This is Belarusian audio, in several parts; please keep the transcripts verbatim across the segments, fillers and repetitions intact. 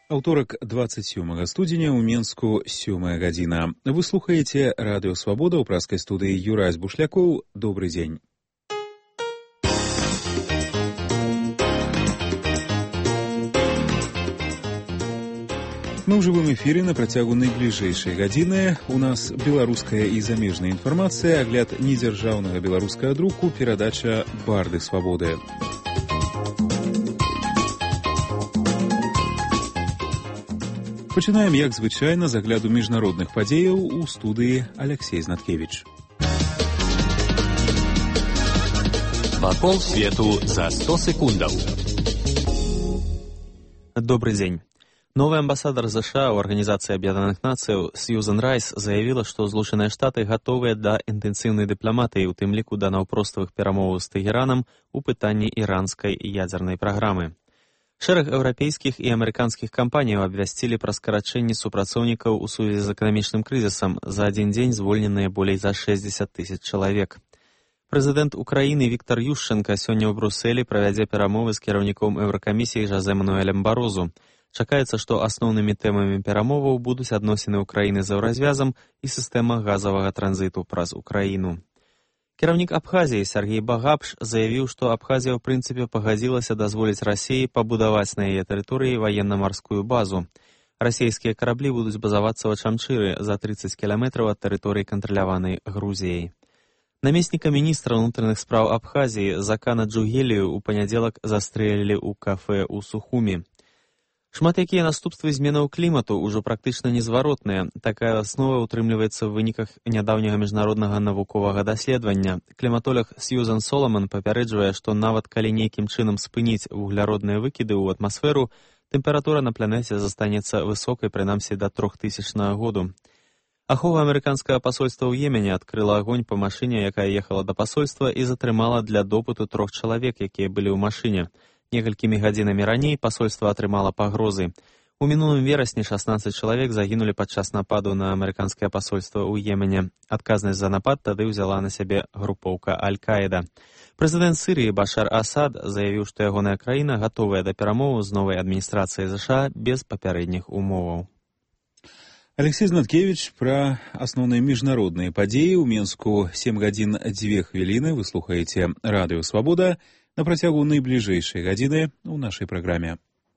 Аўторак двадцать сёмага студзеня ў Менску сёмая гадзіна. Вы слухаеце радыё Свабода ў праскай студыі Юрась Бушлякоў. Добры дзень. Мы ў жывым эфіры на працягу найбліжэйшай гадзіны. У нас беларуская і замежная інфармацыя, агляд недзяржаўнага беларускага друку, перадача «Барды свабоды». Пачынаем, як звычайна, з агляду міжнародных падзеяў у студыі Алексей Знаткевич. Вакол свету за сто секундаў. Добрый дзень. Новый амбасадар США ў Арганізацыі Аб'яднаных Нацыяў Сьюзан Райс заявіла, што Злучаныя Штаты гатовыя да інтэнсіўнай дыпламатыі, у тым ліку да наўпроставых перамоваў з Тэгеранам у пытанні іранскай ядзернай праграмы. Шэраг еўрапейскіх і амерыканскіх кампаніяў абвясцілі пра скарачэнне супрацоўнікаў у сувязі з эканамічным крызісам. За адзін дзень звольненыя болей за шэсцьдзесят тысяч чалавек. Прэзідэнт Украіны Віктар Ющэнка сёння ў Брусэлі правядзе перамовы з кіраўніком Еўракамісіі Жозе Мануэлем Барозу. Чакаецца, што асноўнымі тэмамі перамоваў будуць адносіны Украіны з еўразвязам і сістэма газавага транзіту праз Украіну. Кіраўнік Абхазіі Сергей Багапш заявіў, што Абхазія ў прынцыпе пагадзілася дазволіць Расіі пабудаваць на яе тэрыторыі ваенна-марскую базу. Расійскія караблі будуць базавацца ў Ачамчыры за трыццаць кіламетраў ад тэрыторыі, кантраляванай Грузіяй. Намесніка міністра ўнутраных спраў Абхазіі Закана Джугелію ў панядзелак застрэлілі ў кафэ ў Сухумі. Шмат якія наступствы зменаў клімату ўжо практычна незваротныя. Такая аснова ўтрымліваецца ў выніках нядаўняга міжнароднага навуковага даследавання. Кліматолог Сьюзан Соломан папярэджвае, што нават калі нейкім чынам спыніць вугляродныя выкіды ў атмасферу, тэмпература на планеце застанецца высокай прынамсі да трохтысячнага году. Ахова амерыканскага пасольства ў Йемене адкрыла агонь па машыне, якая ехала да пасольства, і затрымала для допыту трох чалавек, якія былі ў машыне. Некалькімі гадзінамі раней пасольства атрымала пагрозы. У мінулым верасні шаснаццаць чалавек загінулі падчас нападу на амерыканскае пасольства ў Йемене. Адказнасць за напад тады ўзяла на сябе групоўка Аль-Каіда. Прэзідэнт Сірыі Башар Асад заявіў, што ягоная краіна гатовая да перамоваў з новай адміністрацыяй ЗША без папярэдніх умоваў. Алексей Знаткевич пра асноўныя міжнародныя падзеі. У Менску сем гадзін дзве хвіліны. Вы слухаеце радыё Свабода на працягу найбліжэйшай гадзіны ў нашай праграме.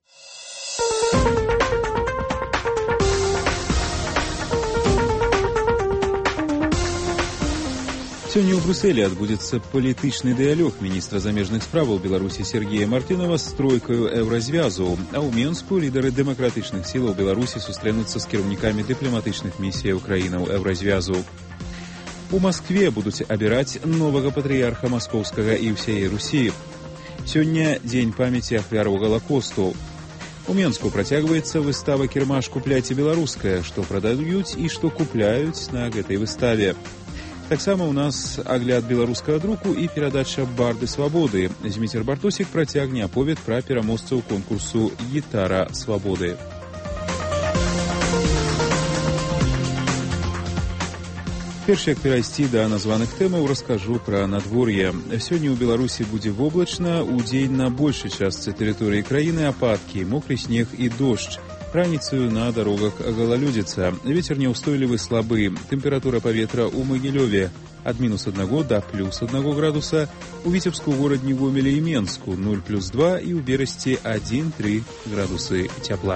Сёння ў Брусэлі адбудзецца палітычны дыялог міністра замежных справаў Беларусі Сергея Мартынова з тройкаю еўразвязу, а ў Менску лідары дэмакратычных сілаў Беларусі сустрэнуцца з кіраўнікамі дыпламатычных місіяў краінаў еўразвязу. У Маскве будуць абіраць новага патрыярха маскоўскага і ўсяе Русі. Сёння дзень памяці ахвяраў Галакосту. У Менску працягваецца выстава «Кірмаш купляйце беларускае», што прадаюць і што купляюць на гэтай выставе. Таксама ў нас агляд беларускага друку і перадача «Барды свабоды». Зміцер Бартосік працягне аповед пра пераможцаў конкурсу «Гітара свабоды». Перш як перайсці да названых тэмаў, раскажу пра надвор'е. Сёння ў Беларусі будзе воблачна, удзень на большай частцы тэрыторыі краіны ападкі, мокры снег і дождж. Раніцаю на дарогах галалёдзіца. Вецер няўстойлівы слабы. Тэмпература паветра ў Магілёве ад мінус аднаго да плюс аднаго градуса, у Віцебску, горадні Гомелі і Менску нуль плюс два і ў Берасці адзін-тры градусы цяпла.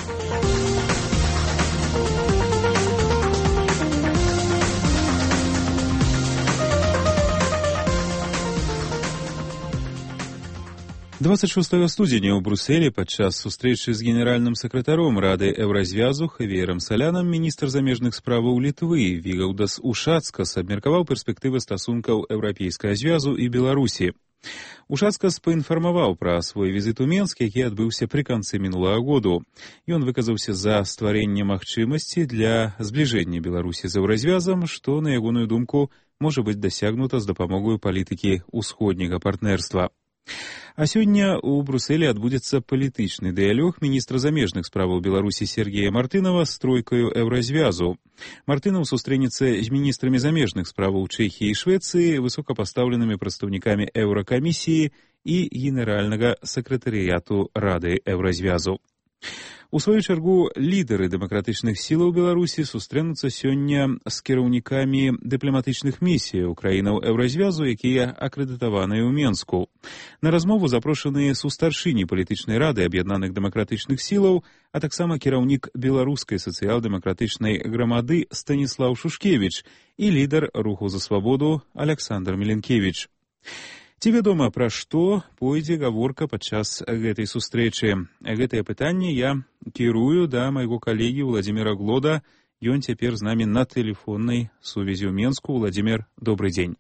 двадцать шостага студзеня ў Брусэлі падчас сустрэчы з генеральным сакратаром Рады Еўразвязу Хавіерам Салянам міністр замежных справаў Літвы Вігаўдас Ушацкас абмеркаваў перспектывы стасункаў Еўрапейскага звязу і Беларусі. Ушацкас паінфармаваў пра свой візіт у Менск, які адбыўся пры канцы мінулага году. Ён выказаўся за стварэнне магчымасці для збліжэння Беларусі з Еўразвязам, што, на ягоную думку, можа быць дасягнута з дапамогай палітыкі ўсходняга партнерства. А сёння ў Брусэлі адбудзецца палітычны дыялог міністра замежных справаў Беларусі Сергея Мартынова з тройкаю еўразвязу. Мартынов сустрэнецца з міністрамі замежных справаў Чэхіі і Швецыі, высокапастаўленымі прадстаўнікамі Еўракамісіі і генеральнага сакратарыяту Рады Еўразвязу. У сваю чаргу, лідары дэмакратычных сілаў Беларусі сустрэнуцца сёння з кіраўнікамі дыпламатычных місій краінаў Еўразвязу, якія акрэдытаваныя ў Менску. На размову запрошаныя сустаршыні палітычнай рады аб'яднаных дэмакратычных сілаў, а таксама кіраўнік беларускай сацыял-дэмакратычнай грамады Станіслаў Шушкевіч і лідар руху за свабоду Аляксандр Міленкевіч. Ці вядома, пра што пойдзе гаворка падчас гэтай сустрэчы? Гэтае пытанне я кірую да майго калегі Владзіміра Глода. Ён цяпер з намі на тэлефоннай сувязі ў Менску. Владзімір, добрый дзень.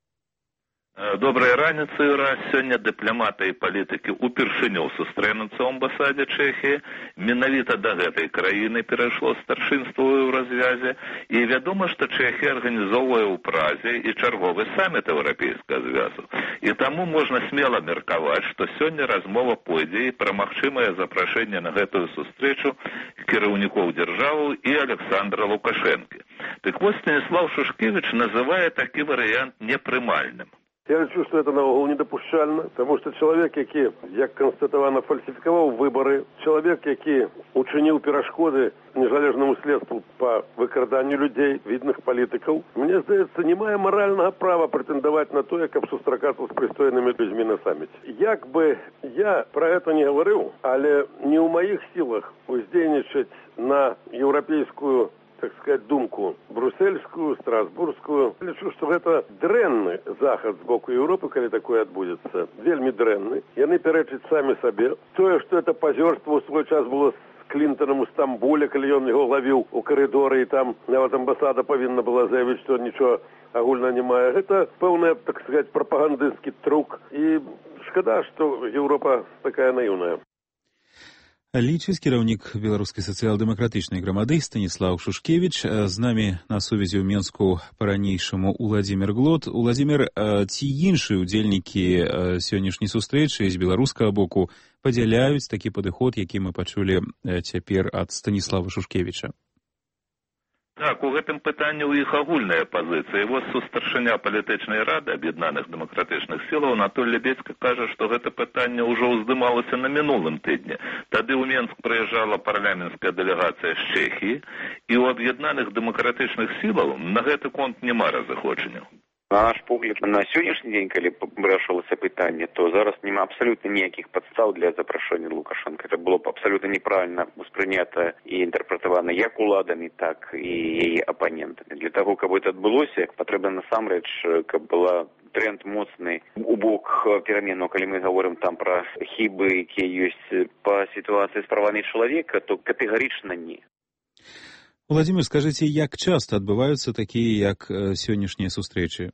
Добрай раніцы, раз. Сёння дыпламаты і палітыкі упершыню сустрэнуцца ў амбасадзе Чэхіі. Менавіта да гэтай краіны перайшло старшынства ў Еўразвязе. І вядома, што Чэхія арганізоўвае ў Празе і чарговы саміт Еўрапейскага звязу. І таму можна смела меркаваць, што сёння размова пойдзе і пра магчымае запрашэнне на гэтую сустрэчу кіраўнікоў дзяржаваў і Александра Лукашэнкі. Так вось Станіслав Шушкевіч называе такі варыянт непрымальным. Я лічу, што гэта наогул недапушчальна, таму што чалавек, які, як канстатавана, фальсіфікаваў выбары, чалавек, які учыніў перашкоды незалежнаму следству па выкраданню людзей, відных палітыкаў, мне здаецца, не мае маральнага права прэтэндаваць на тое, каб сустракацца з прыстойнымі людзьмі на саміце. Як бы я пра гэта не гаварыў, але не ў маіх сілах уздзейнічаць на еўрапейскую, так сказать, думку брусельскую, страсбургскую. Лічу, што гэта дрэнны захад з боку Еўропы, калі такое адбудзецца. Вельмі дрэнны. Яны пярэчаць самі сабе. Тое, што это пазёрства ў свой час было з Клінтонам у Стамбуле, калі ён яго лавіў у карыдоры, і там нават амбасада павінна была заявіць, што нічого агульна не мае. Гэта пэўны, так сказать, прапагандысцкі трук. І шкада, што Еўропа такая наіўная. Лічыць кіраўнік беларускай сацыял-дэмакратычнай грамады Станіслаў Шушкевіч. З намі на сувязі ў Менску па-ранейшаму Уладзімір Глод. Уладзімір, ці іншыя удзельнікі сённяшняй сустрэчы з беларускага боку падзяляюць такі падыход, які мы пачулі цяпер ад Станіслава Шушкевіча? Так, у гэтым пытанні ў іх агульная пазіцыя. І вось сустаршыня палітычнай рады аб'яднаных дэмакратычных сілаў Анатоль Лебедзька кажа, што гэта пытанне ўжо ўздымалася на мінулым тыдні. Тады ў Менск прыязджала парламенцкая дэлегацыя з Чэхіі, і ў аб'яднаных дэмакратычных сілаў на гэты конт няма разыходжання. На наш погляд, на сённяшні дзень, калі вырашвалася пытанне, то зараз няма абсалютна ніякіх падстаў для запрашэння Лукашэнка. Это было б абсалютна неправільна успрынята і інтэрпрэтавана як уладамі, так і яе апанентамі. Для таго, каб гэта адбылося, патрэбна насамрэч, каб была тренд моцны у бок пераменаў, калі мы гаворым там пра хібы, якія ёсць па сітуацыі з правамі чалавека, то катэгарычна не. Владзімір, скажыце, як часта адбываюцца такія, як сённяшнія сустрэчы?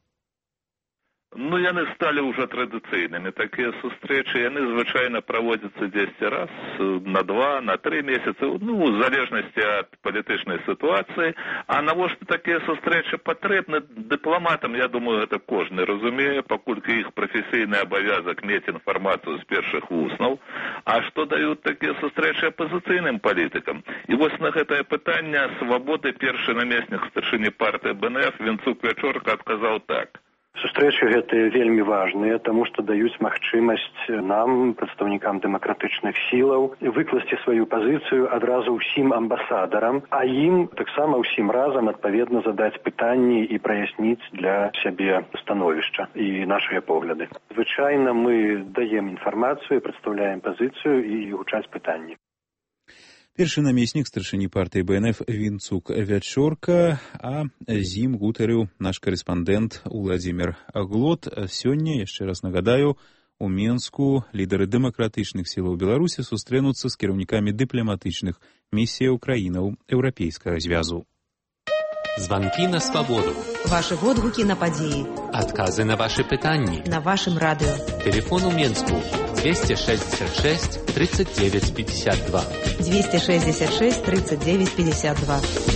Ну, яны сталі ўжо традыцыйнымі. Такія сустрэчы, яны звычайна праводзяцца дзесьці раз на два, на тры месяцы, ну, у залежнасці ад палітычнай сітуацыі. А навошта такія сустрэчы патрэбны дыпламатам, я думаю, гэта кожны разумее, паколькі іх прафесійны абавязак мець інфармацыю з першых вуснаў. А што даюць такія сустрэчы апазіцыйным палітыкам? І вось на гэтае пытанне свабоды першы намеснік старшыні партыі бэ эн эф Вінцук Вячорка адказаў так. Сустрэчы гэтыя вельмі важныя, таму што даюць магчымасць нам, прадстаўнікам дэмакратычных сілаў, выкласці сваю пазіцыю адразу ўсім амбасадарам, а ім таксама ўсім разам адпаведна задаць пытанні і праясніць для сябе становішча і нашыя погляды. Звычайна мы даем інфармацыю, прадстаўляем пазіцыю і гучаць пытанні. Першы намеснік старшыні партыі бэ эн эф Вінцук Вячорка, а з ім гутарыў наш карэспандэнт Уладзімір Глод. Сёння, яшчэ раз нагадаю, у Менску лідары дэмакратычных сілаў Беларусі сустрэнуцца з кіраўнікамі дыпламатычных місіяў краінаў Еўрапейскага звязу. Званкі на свабоду. Ваши водгукі на падзеі. Адказы на вашы пытанні. На вашым радыё. Телефон у Менску двести шестьдесят шесть тридцать девять пятьдесят два. двести шестьдесят шесть тридцать девять пятьдесят два.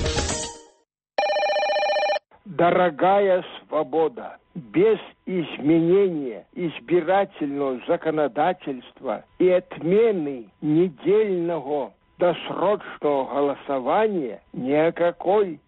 Дорогая свобода, без изменения избирательного законодательства и отмены недельного досрочного голосования никакой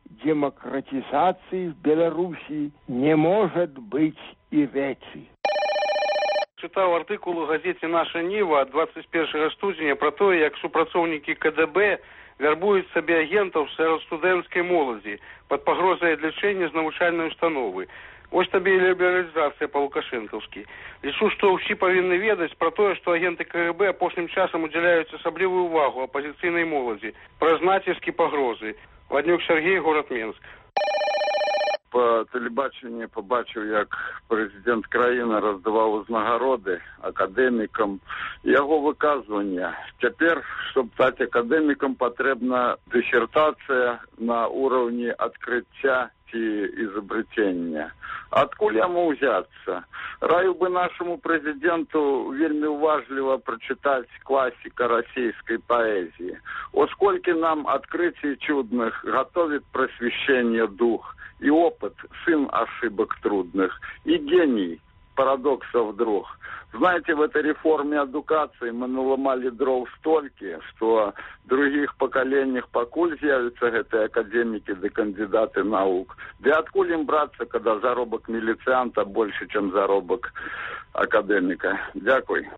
демократизации в Беларуси не может быть и речи. Чытаў артыкул у газеце «Наша Ніва» ад двадцать першага студзеня пра тое, як супрацоўнікі ка дэ бэ вярбуюць сабе агентаў сярод студэнцкай моладзі пад пагрозай адлічэння з навучальнай установы. Вось табе і лібералізацыя па-лукашэнкаўскі. Лічу, што ўсе павінны ведаць пра тое, што агенты ка гэ бэ апошнім часам удзяляюць асаблівую ўвагу апазіцыйнай моладзі праз націскі пагрозы. Ваднюк Сергей, горад Менск. По телебаченню побачив, як президент країни роздавав узнагароди академікам. Його виказування. Тепер, щоб стати академіком, потрібна дисертація на рівні відкриття ці ізобретення. Откуль йому взяться? Раю би нашому президенту вельми уважливо прочитати класика російської поезії. Оскільки нам відкриття чудних готовить просвіщення дух, и опыт, сын ошибок трудных, и гений парадоксов друг. Знаете, в этой реформе эдукации мы наломали дров столько, что в других поколениях покуль з'явятся эти академики да кандидаты наук. Да откуда им браться, когда заробок милицианта больше, чем заробок академика? Дякую.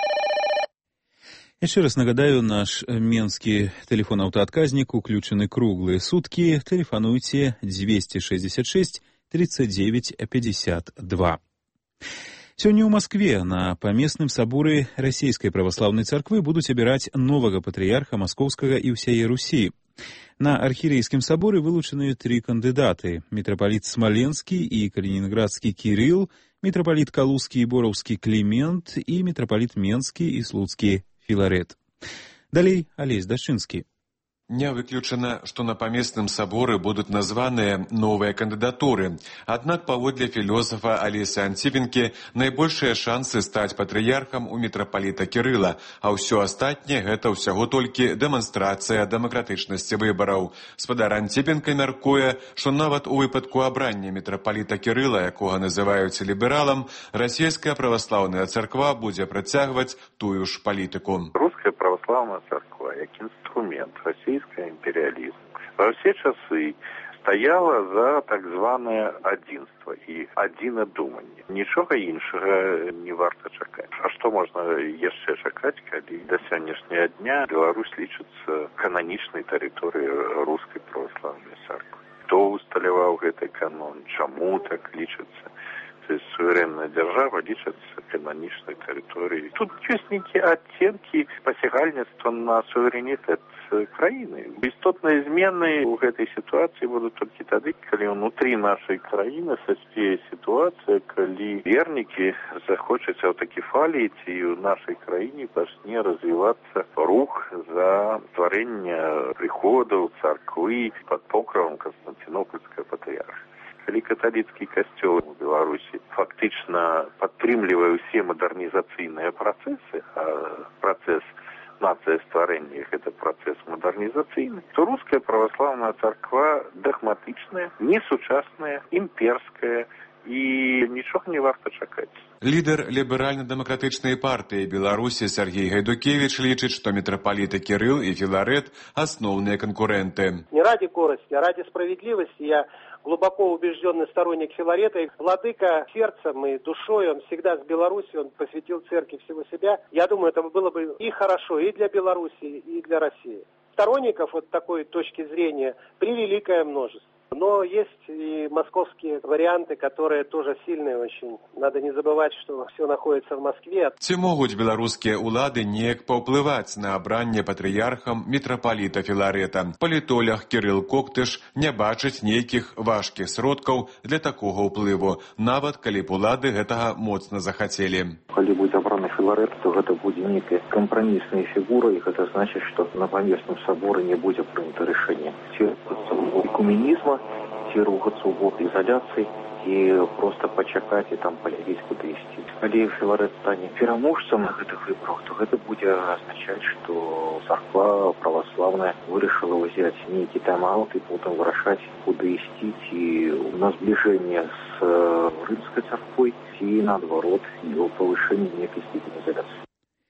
Еще раз нагадаю, наш менский телефон-автоотказник уключены круглые сутки. Телефонуйте двести шестьдесят шесть тридцать девять пятьдесят два. Сегодня в Москве на памесным соборы Российской Православной Церкви будут обирать нового патриарха Московского и всей Руси. На архиерейском соборе вылучены три кандидаты: митрополит Смоленский и Калининградский Кирилл, митрополит Калужский и Боровский Климент и митрополит Менский и Слуцкий Филарет. Далей Олесь Дашинский. Не выключана, што на памесным саборы будуць названыя новыя кандыдатуры. Аднак паводле філосафа Алесы Антипенкі найбольшыя шансы стаць патрыярхам у мітрапаліта Кірыла, а ўсё астатняе гэта ўсяго толькі дэманстрацыя дэмакратычнасці выбараў. Спадар Антипенка мяркуе, што нават у выпадку абрання мітрапаліта Кірыла, якога называюць лібералам, расійская праваслаўная царква будзе працягваць тую ж палітыку. Руская православная царква як инструмент российского империализма во все часы стояла за так званое адзінства и адзінадуманне. Нічога іншага не варта чакаць. А што можна яшчэ чакаць, калі до сённяшняга дня Беларусь лічыцца кананічнай тэрыторыяй рускай праваслаўнай царквы? Хто усталяваў гэты канон? Чаму так лічыцца? То есть суверенная держава лічыцца кананічнай тэрыторыяй. Тут ёсць нейкія адценкі пасягальніцтва на суверэнітэт краіны. Істотныя змены ў гэтай сітуацыі будуць толькі тады, калі ўнутры нашай краіны саспее сітуацыя, калі вернікі захочуць аўтакефаліі, ці ў нашай краіне пачне развівацца рух за стварэнне прыходаў царквы пад покровам Константинопольскага патрыярха. Калі каталіцкі касцёл у Беларусі фактычна падтрымлівае ўсе мадэрнізацыйныя працэсы, а працэс нацыя стварэння гэта працэс мадэрнізацыйны, то руская праваслаўная царква дагматычная, несучасная, імперская і нічога не варта чакаць. Лідар ліберальна-дэмакратычнай партыі Беларусі Сергей Гайдукевич лічыць, што мітрапаліты Кірыл і Філарет асноўныя канкуренты. Не ради корости, а ради справедливости я глубоко убежденный сторонник Филарета. Владыка сердцем и душой, он всегда с Беларусью, он посвятил церкви всего себя. Я думаю, это было бы и хорошо и для Беларуси, и для России. Сторонников вот такой точки зрения превеликое множество. Но есть и московские варианты, которые тоже сильные очень. Надо не забывать, что все находится в Москве. Ці могуць беларускія ўлады неяк паўплываць на абранне патрыярхам мітрапаліта Філарета? Палітолог Кірыл Коктыш не бачыць нейкіх важкіх сродкаў для такога ўплыву, нават калі б улады гэтага моцна захацелі. Калі будзе абраны Філарет, то гэта будзе нейкая кампрамісная фігура, і гэта значыць, што на памесным саборы не будзе прынята рашэнне. Ці экуменізма, ці рухацца ў бок ізаляцыі, і проста пачакаць і там паглядзець, куды ісці. Калі Філарет стане пераможцам на гэтых выбарах, то гэта будзе азначаць, што царква праваслаўная вырашыла ўзяць нейкі тайм-аут і потым вырашаць, куды ісці, ці на збліжэнне з рымскай царквой, ці наадварот, і ў павышэнні нейкай степені ізаляцыі.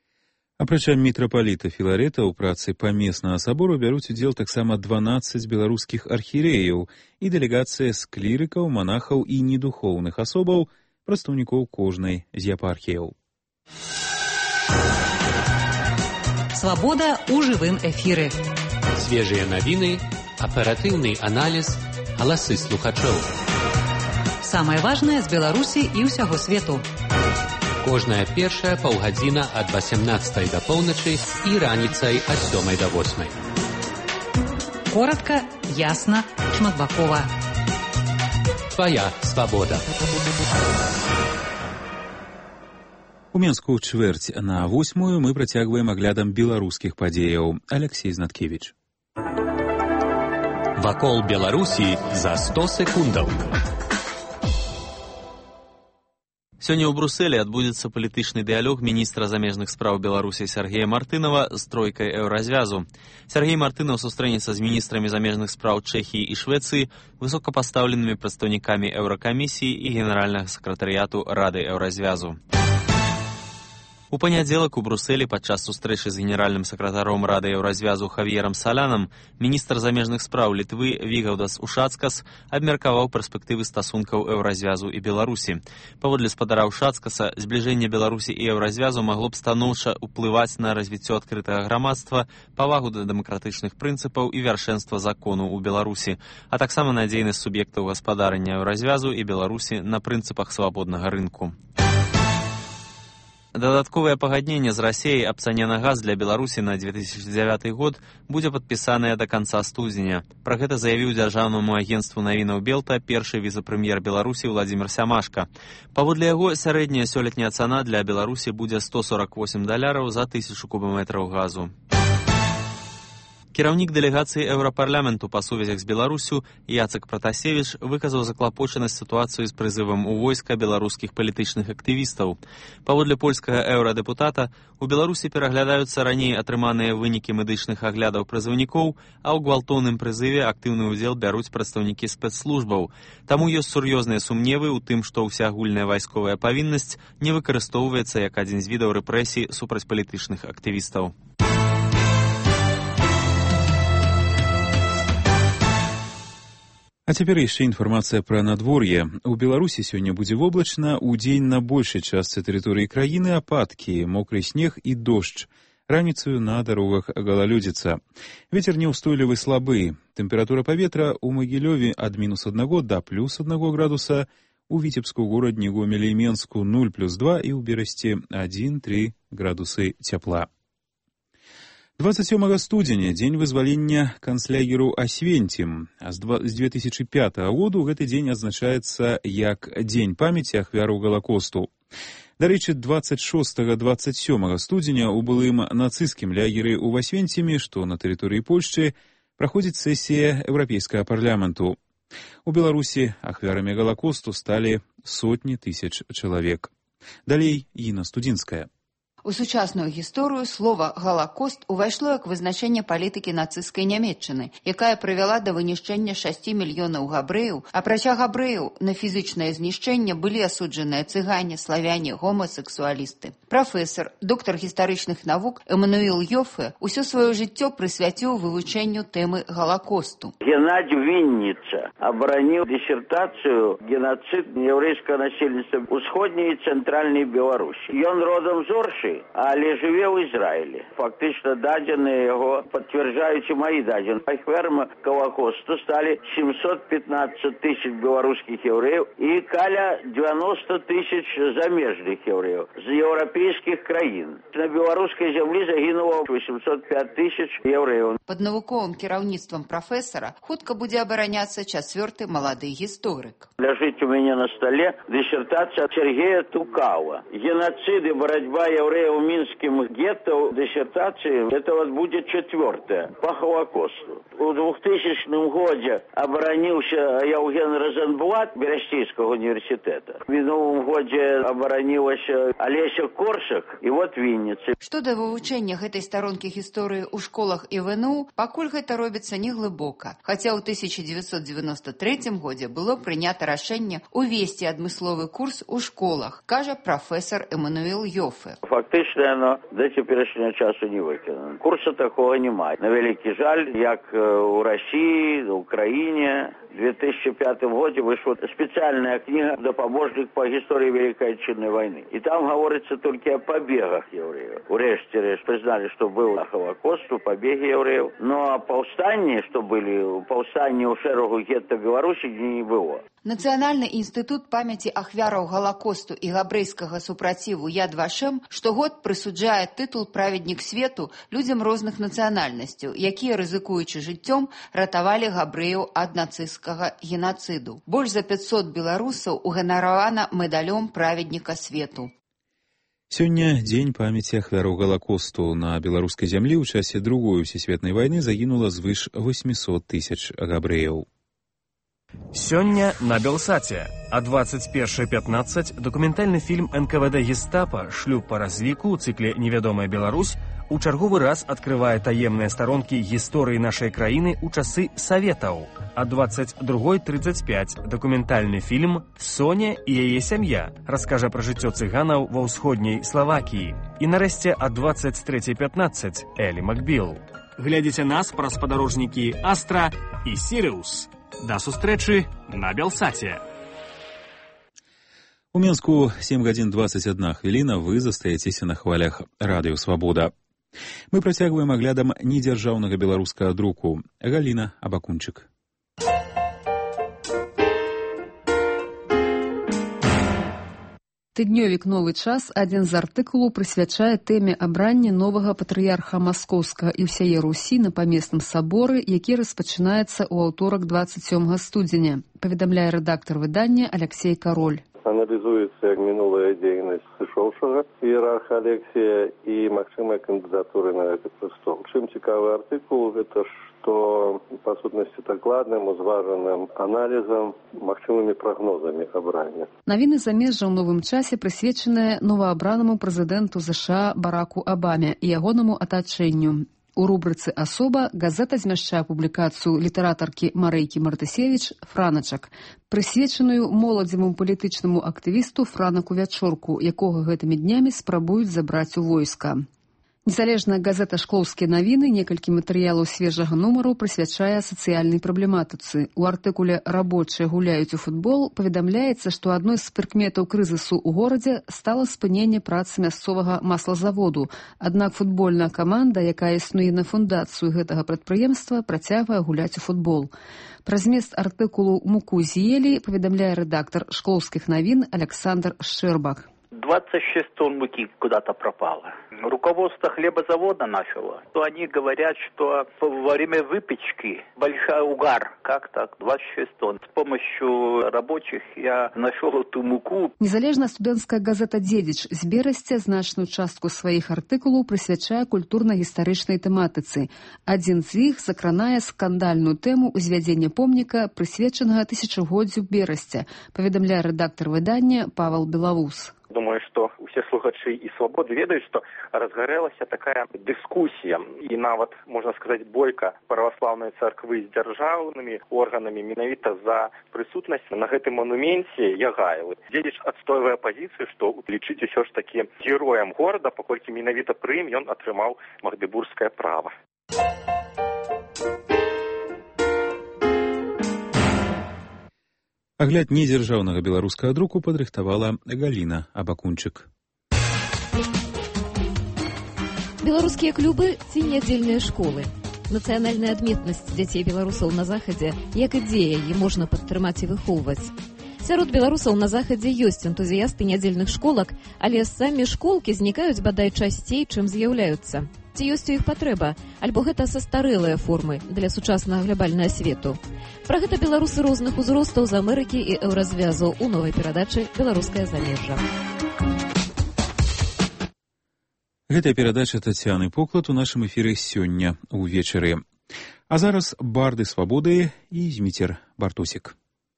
Апрача мітрапаліта Філарета ў працы памеснага сабору бяруць удзел таксама дванаццаць беларускіх архірэяў і дэлегацыя з клірыкаў, манахаў і недухоўных асобаў, прадстаўнікоў кожнай з епархіяў. Свобода у живым эфиры. Свежие новины, оперативный анализ, голосы слухачоў. Самое важное з Беларусі і ўсяго свету. Кожная першая паўгадзіна ад васямнаццатай да поўначы і раніцай ад сёмай да восьмай. Коротко, ясно, шматбакова. Твоя свобода. У Менску чвэрць на восьмую мы працягваем аглядам беларускіх падзеяў. Алексей Знаткевич. Вакол Беларусі за сто секундаў. Сёння ў Брусэлі адбудзецца палітычны дыялог міністра замежных спраў Беларусі Сергея Мартынова з тройкай еўразвязу. Сергей Мартынов сустрэнецца з міністрамі замежных спраў Чэхіі і Швецыі, высокапастаўленымі прадстаўнікамі Еўракамісіі і генеральнага сакратарыяту Рады еўразвязу. У панядзелак у Брусэлі падчас сустрэчы з генеральным сакратаром Рады еўразвязу Хавьерам Салянам міністр замежных спраў Літвы Вігаўдас Ушацкас абмеркаваў перспектывы стасункаў еўразвязу і Беларусі. Паводле спадара Ушацкаса, збліжэнне Беларусі і еўразвязу магло б станоўча ўплываць на развіццё адкрытага грамадства, павагу да дэмакратычных прынцыпаў і вяршэнства закону ў Беларусі, а таксама надзейнасць суб'ектаў гаспадарання еўразвязу і Беларусі на прынцыпах свабоднага рынку. Дадатковае пагадненне з Расіяй аб цане на газ для Беларусі на две тысячи дзевяты год будзе падпісанае да канца студзеня. Пра гэта заявіў дзяржаўнаму агенцтву навінаў Белта першы віцэ-прэм'ер Беларусі Владзімір Сямашка. Паводле яго, сярэдняя сёлетняя цана для Беларусі будзе сто сорок восемь даляраў за тысячу кубаметраў газу. Кіраўнік дэлегацыі Еўрапарламенту па сувязях з Беларусю Яцек Пратасевіч выказаў заклапочанасць сітуацыю з прызывам у войска беларускіх палітычных актывістаў. Паводле польскага еўрадэпутата, у Беларусі пераглядаюцца раней атрыманыя вынікі медычных аглядаў прызыўнікоў, а ў гвалтоўным прызыве актыўны ўдзел бяруць прадстаўнікі спецслужбаў. Таму ёсць сур'ёзныя сумневы ў тым, што ўсеагульная вайсковая павіннасць не выкарыстоўваецца як адзін з відаў рэпрэсій супраць палітычных актывістаў. А цяпер яшчэ інфармацыя пра надвор'е. У Беларусі сёння будзе воблачна, удзень на большай частцы тэрыторыі краіны ападкі, мокры снег і дождж. Раніцаю на дарогах галалёдзіца. Вецер няўстойлівы слабы. Тэмпература паветра ў Магілёве ад мінус аднаго да плюс аднаго градуса, у Віцебску, Горадні, Гомелі і Менску нуль плюс два і ў Берасці адзін тры градусы цяпла. двадцать сёмага студзеня, дзень вызвалення канцлягеру Асвенцім. А з две тысячи пятага году гэты дзень адзначаецца як дзень памяці ахвяраў Галакосту. Дарэчы, двадцать шостага - двадцать сёмага студзеня у былым нацысцкім лягеры ў Асвенціме, што на тэрыторыі Польшчы, праходзіць сесія Еўрапейскага парламенту. У Беларусі ахвярамі Галакосту сталі сотні тысяч чалавек. Далей Інна Студзінская. У сучасную гісторыю слова «галакост» увайшло як вызначэнне палітыкі нацысцкай Нямецчыны, якая прывяла да вынішчэння шасці мільёнаў габрэяў, апрача габрэяў на фізычнае знішчэнне былі асуджаныя цыгане, славяне, гомасексуалісты. Прафесар, доктар гістарычных навук Эммануэл Йофе ўсё сваё жыццё прысвяціў вывучэнню тэмы галакосту. Геннадзь Вінніца абараніў дысертацыю «Геноцид яўрэйскага насельніцтва ўсходняй і цэнтральнай Беларусі». Ён родам з Оршы, але жыве ў Ізраілі. Фактычна дадзеныя яго пацвярджаюць і маі дадзены. Ахвярамі Галакосту сталі семьсот пятнадцать тысяч беларускіх яўрэяў і каля девяносто тысяч замежных яўрэяў з еўрапейскіх краін. На беларускай зямлі загінула восемьсот пять тысяч яўрэяў. Пад навуковым кіраўніцтвам прафесара хутка будзе абараняцца чацвёрты малады гісторык. Ляжыць у мяне на стале дысертацыя Сергея Тукава. Геноцид и борьба яўрэяў у Минским гетто диссертации, это вот будет четвертое по Холокосту. У двухтысячном году оборонился Евген Розенблат Берестейского университета. В новом году оборонилась Олеся Коршак и вот Вінніца. Што да вывучэння гэтай старонкі гісторыі ў школах і вэ эн у, пакуль гэта робіцца неглыбока. Хаця ў тысяча девятьсот девяносто третьем годзе было прынята рашэнне увесці адмысловы курс у школах, кажа прафесар Эммануэл Йофе. Фактически фактично яно до цяперашняга часу не выканана. Курса такого няма. На вялікі жаль, як у России, в Украине в две тысячи пятом году вышла специальная книга «Допоможник по истории Великой Отечественной войны». И там говорится только о побегах евреев. Урешті признали, что был Холокост, побеги евреев. Но повстания, что были, повстания у шэрагу гетто Беларуси не было. Нацыянальны інстытут памяці ахвяраў Галакосту і габрэйскага супраціву Яд Вашем штогод прысуджае тытул «Праведнік свету» людзям розных нацыянальнасцяў, якія, рызыкуючы жыццём, ратавалі габрэяў ад нацысцкага генацыду. Больш за пятьсот беларусаў уганаравана медалём праведніка свету. Сёння дзень памяці ахвяраў Галакосту. На беларускай зямлі ў часе другой сусветнай вайны загінула звыш восьмісот тысяч габрэяў. Сёння на Белсаце. А двадцать першае пятнадцать дакументальны фільм эн ка вэ дэ «Гестапа. Шлюб па разліку» ў цыкле «Невядомая Беларусь» у чарговы раз адкрывае таемныя старонкі гісторыі нашай краіны ў часы саветаў. А двадцать другое тридцать пять дакументальны фільм «Соня і яе сям'я» раскажа пра жыццё цыганаў ва ўсходняй Славакіі. І нарэшце а двадцать третье пятнадцать Элі Макбіл. Глядзіце нас праз спадарожнікі «Астра» і «Сірыус». До сустрэчы на Белсаце. У Мінску сем гадзін двадцать одна хвіліна, вы застаецеся на хвалях радыё «Свабода». Мы працягваем аглядам недзяржаўнага беларускага друку. Галіна Абакунчык. Тыднёвік «Новы час» адзін з артыкулаў прысвячае тэме абрання новага патрыярха Маскоўскага і ўсяе Русі на памесным саборы, які распачынаецца ў аўторак двадцать сёмага студзеня, паведамляе рэдактар выдання Алексей Кароль. Аналізуецца як мінулая дзейнасць сышоўшага іерарха Алексія і магчымыя кандыдатуры на гэты престол. Чым цікавы артыкул, гэта што па сутнасці дакладным, узважаным аналізам, магчымымі прагнозамі абрання. Навіны замежжа ў новым часе прысвечаныя новаабранаму прэзідэнту ЗША Бараку Абаме і ягонаму атачэнню. У рубрыцы «Асоба» газета змяшчае публікацыю літаратаркі Марэйкі Мартысевіч «Франачак», прысвечаную моладзеваму палітычнаму актывісту Франаку Вячорку, якога гэтымі днямі спрабуюць забраць у войска. Незалежная газета «Шклоўскія навіны» некалькі матэрыялаў свежага нумару прысвячае сацыяльнай праблематыцы. У артыкуле «Рабочыя гуляюць у футбол» паведамляецца, што адной з прыкметаў крызісу ў горадзе стала спыненне працы мясцовага маслазаводу. Аднак футбольная каманда, якая існуе на фундацыю гэтага прадпрыемства, працягвае гуляць у футбол. Пра змест артыкулу «Муку з'елі» паведамляе рэдактар «Шклоўскіх навін» Александр Шчэрбак. двадцать шесть тонн муки куда-то пропало. Руководство хлебозавода нашего, то они говорят, что во время выпечки большой угар. Как так? двадцать шесть тонн. С помощью рабочих я нашел эту муку. Незалежная студэнцкая газета «Дзедзіч» з берасця значную частку сваіх артыкулаў прысвячае культурна-гістарычнай тэматыцы. Адзін з іх закранае скандальную тэму узвядзення помніка, прысвечанага тысячагоддзю берасця, паведамляе рэдактар выдання Павел Белавус. Думаю, што усе слухачы і свабоды ведаюць, што разгарэлася такая дыскусія і нават, можна сказаць, бойка праваслаўнай царквы з дзяржаўнымі органамі менавіта за прысутнасць на гэтым мануменце Ягайлы. Дзедзіч адстойвае пазіцыю, што лічыць усё ж такі героем горада, паколькі менавіта пры ім ён атрымаў магдыбургскае права. Агляд недзяржаўнага беларускага друку падрыхтавала Галіна Абакунчык. Беларускія клубы ці нядзельныя школы. Нацыянальная адметнасць дзяцей беларусаў на захадзе, як ідзея, яе можна падтрымаць і выхоўваць. Сярод беларусаў на захадзе ёсць энтузіясты нядзельных школак, але самі школкі знікаюць бадай часцей, чым з'яўляюцца. Ці ёсць у іх патрэба, альбо гэта састарэлыя формы для сучаснага глябальнага свету. Пра гэта беларусы розных узростаў з Амерыкі і еўразвязу ў новай перадачы «Беларускае замежжа». Гэтая перадача Тацяны Поклад у нашым эфіры сёння ўвечары. А зараз барды свабоды і Зміцер Бартосік.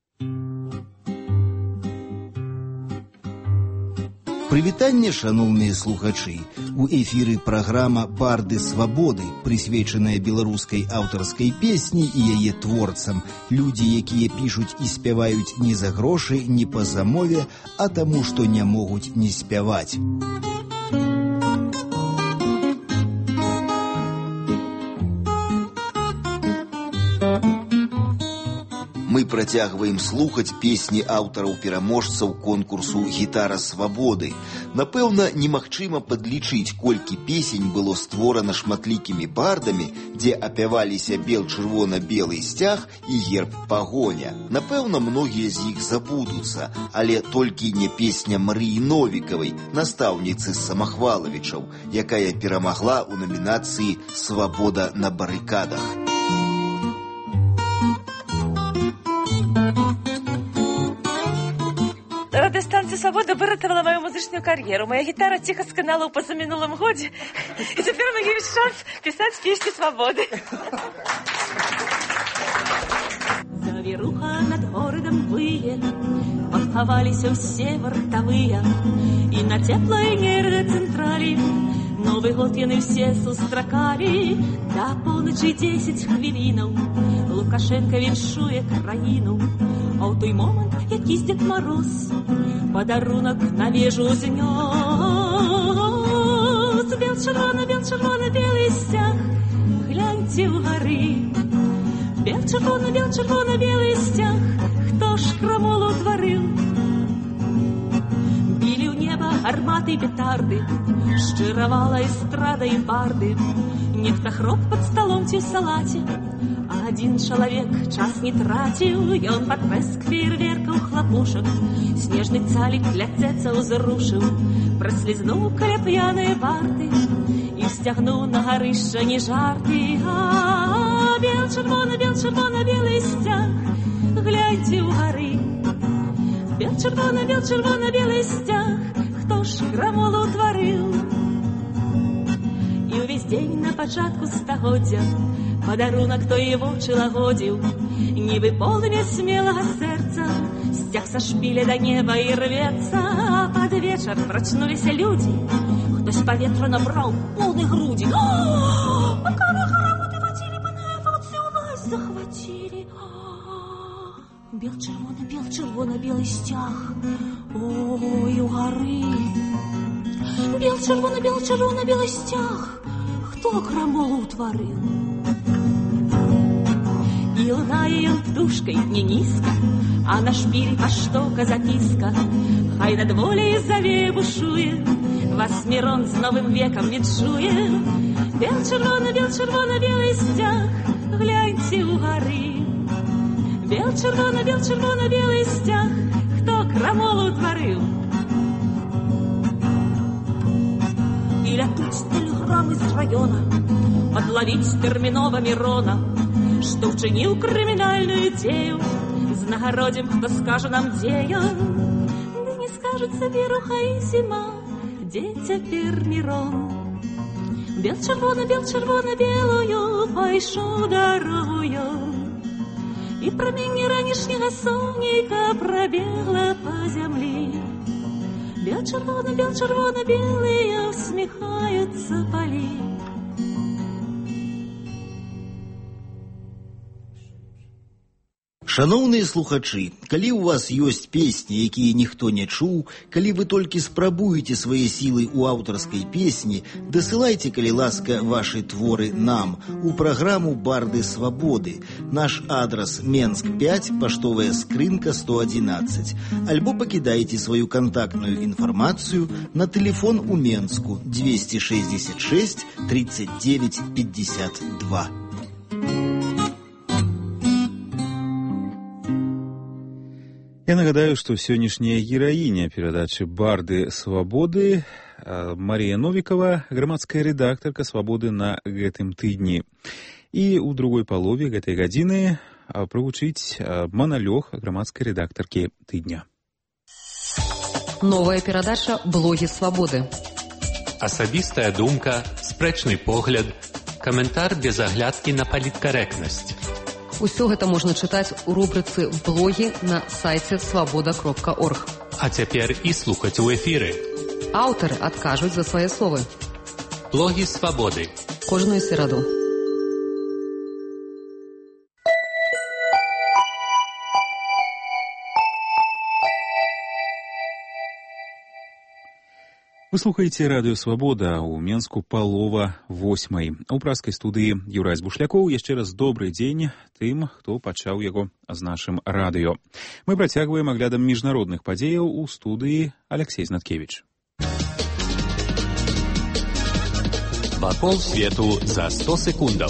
Прывітанне, шаноўныя слухачы. У эфіры праграма «Барды свабоды», прысвечаная беларускай аўтарскай песні і яе творцам. Людзі, якія пішуць і спяваюць не за грошы, не па замове, а таму, што не могуць не спяваць. працягваем слухаць песні аўтараў-пераможцаў конкурсу «Гітара свабоды». Напэўна, немагчыма падлічыць, колькі песень было створана шматлікімі бардамі, дзе апяваліся бел-чырвона-белы сцяг і герб пагоня. Напэўна, многія з іх забудуцца, але толькі не песня Марыі Новікавай, настаўніцы Самахвалавічаў, якая перамагла ў намінацыі «Свабода на барыкадах». Радыёстанцыя «Свабода» выратавала маю музычную кар'еру. Моя гітара ціха сканала ў пазамінулым годзе. І цяпер у мяне ёсць шанс пісаць песні свабоды. Завіруха над горадам вые, пахаваліся ўсе вартавыя, і на цеплай энергацэнтралі Новы год яны ўсе сустракалі. Да поўначы дзесяць хвілінаў Лукашенка віншуе краіну, а ў той момант якісь Дед Мороз падарунак на вежу знёс. Бел-чырвона, бел-чырвона, белы сцяг, гляньце ўгары. Бел-чырвона, бел-чырвона, белы сцяг, хто ж крамолу тварыў? Білі ў неба гарматы і петарды, шчыравала эстрада і барды. Нехта хроп пад сталом ці ў салаце, а адзін чалавек час не траціў. Ён пад трэск феерверкаў хлапушак снежны цалік для цэца ўзрушыў, праслізнуў каля п'яныя барты і сцягнуў на гарышча не жарты. А бел-чырвона, бел-чырвона, белы сцяг, гляньце ўгары. Бел-чырвона, бел-чырвона, белы сцяг, хто ж крамолу тварыў? І ўвесь дзень на пачатку стагоддзя падарунак той вочы лагодзіў, нібы полымя смелага сэрца, сцяг са шпіля да неба і рвецца. А пад вечар прачнуліся людзі, хтось паветра набраў поўны грудзі. Пока вы хороводы водили, мы на эволюцию вас захватили. Бел-чырвона, бел-чырвона, белый сцяг, ой, у гары. Бел-чырвона, бел-чырвона, белый сцяг, хто крамолу ўтварыў? І лунае ён птушкай не нізка, а на шпілі паштоўка запіска. Хай над волей завея бушуе, вас Мірон з новым векам віншуе. Бел-чырвона, бел-чырвона, белый сцяг, гляньце ўгары. Бел-чырвона, бел-чырвона, белый сцяг, хто крамолу ўтварыў? І лятуць тэлеграмы з раёна падлавіць тэрмінова Мірона, што ўчыніў крымінальную дзею. Знагародзім, хто скажа нам, дзе ён. Ды не скажуць завіруха і зіма, дзе цяпер Мірон. Бел-чырвона, бел-чырвона, белую пайшоў дарогою, і праменне ранішняга сонейка прабегла па зямлі. Бел-чырвона, бел-чырвона, белыя усміхаюцца палі. Шаноўныя слухачы, калі ў вас ёсць песні, якія ніхто не чуў, калі вы толькі спрабуеце свае сілы ў аўтарскай песні, дасылайце, калі ласка, вашы творы нам у праграму «Барды свабоды». Наш адрас Менск пяць, паштовая скрынка сто адзінаццаць. Альбо пакідайце сваю кантактную інфармацыю на тэлефон у Менску двести шестьдесят шесть тридцать девять пятьдесят два. Я нагадаю, што сённяшняя гераіня перадачы «Барды свабоды» Марія Новікава, грамадская рэдактарка «Свабоды» на гэтым тыдні. І ў другой палове гэтай гадзіны прагучыць маналёг грамадскай рэдактаркі тыдня. Новая перадача «Блогі свабоды». Асабістая думка, спрэчны погляд, каментар без аглядкі на паліткарэктнасць. Усё гэта можна чытаць у рубрыцы «Блогі» на сайце свабода кропка орг. А цяпер і слухаць у эфіры. Аўтары адкажуць за свае словы. Блогі свабоды. Кожную сераду. Вы слухаеце радыё Свабода, у Менску палова восьмай. У праскай студыі Юрай Бушлякоў. Яшчэ раз добры дзень тым, хто пачаў яго з нашым радыё. Мы працягваем аглядам міжнародных падзеяў у студыі Алексей Знаткевич. Вакол свету за сто секундаў.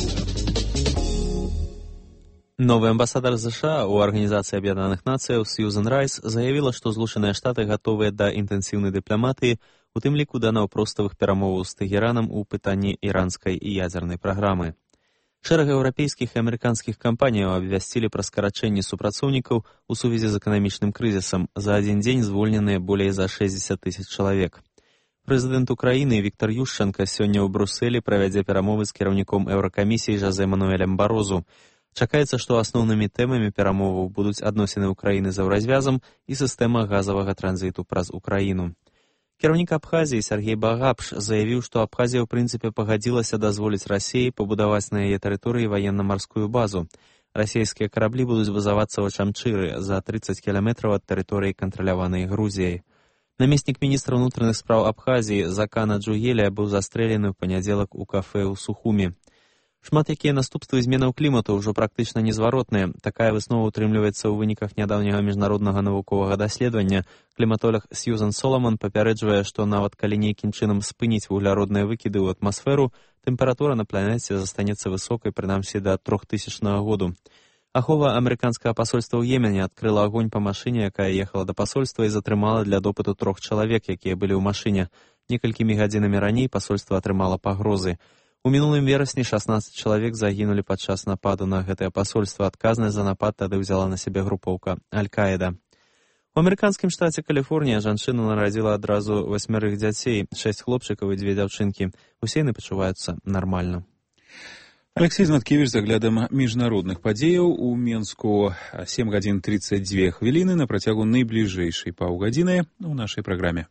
Новый амбасадар США у Арганізацыі Аб'яднаных Нацыяў Сьюзан Райс заявіла, што Злучаныя Штаты гатовыя да інтэнсіўнай дыпламатыі, у тым ліку да наўпроставых перамоваў з Тэгеранам у пытанні іранскай і ядзернай праграмы. Шэраг еўрапейскіх і амерыканскіх кампаніяў абвясцілі пра скарачэнне супрацоўнікаў у сувязі з эканамічным крызісам. За адзін дзень звольненыя болей за шэсцьдзесят тысяч чалавек. Прэзідэнт Украіны Віктор Ющанка сёння ў Брусэлі правядзе перамовы з кіраўніком Еўракамісіі Жозе Мануэлем Барозу. Чакаецца, што асноўнымі тэмамі перамоваў будуць адносіны Украіны з Еўразвязам і сістэма газавага транзіту праз Украіну. Кіраўнік Абхазіі Сергей Багапш заявіў, што Абхазія ў прынцыпе пагадзілася дазволіць Расіі пабудаваць на яе тэрыторыі ваенна-марскую базу. Расійскія караблі будуць базавацца ў Чамчыры за трыццаць кіламетраў ад тэрыторыі, кантраляванай Грузіяй. Намеснік міністра ўнутраных спраў Абхазіі Закана Джугеля быў застрэлены ў панядзелак у кафэ ў Сухуме. Шмат якія наступствы зменаў клімату ўжо практычна незваротныя. Такая выснова утрымліваецца ў выніках нядаўняга міжнароднага навуковага даследавання. Кліматолог Сьюзан Соломон папярэджвае, што нават калі нейкім чынам спыніць вугляродныя выкіды ў атмасферу, тэмпература на планеце застанецца высокай, прынамсі да трохтысячнага году. Ахова амерыканскага пасольства ў Йемене адкрыла агонь па машыне, якая ехала да пасольства і затрымала для допыту трох чалавек, якія былі ў машыне. Некалькімі гадзінамі раней пасольства атрымала пагрозы. У мінулым верасні шаснаццаць чалавек загінулі падчас нападу на гэтае пасольства. Адказнасць за напад тады ўзяла на сябе групоўка Аль-Каіда. У амерыканскім штаце Каліфорнія жанчына нарадзіла адразу васьмярых дзяцей, шэсць хлопчыкаў і дзве дзяўчынкі. Усе яны пачуваюцца нармальна. Алексей Знаткевич з аглядам міжнародных падзеяў у Менску. сем гадзін трыццаць дзве хвіліны на працягу найбліжэйшай паўгадзіны у нашай праграме.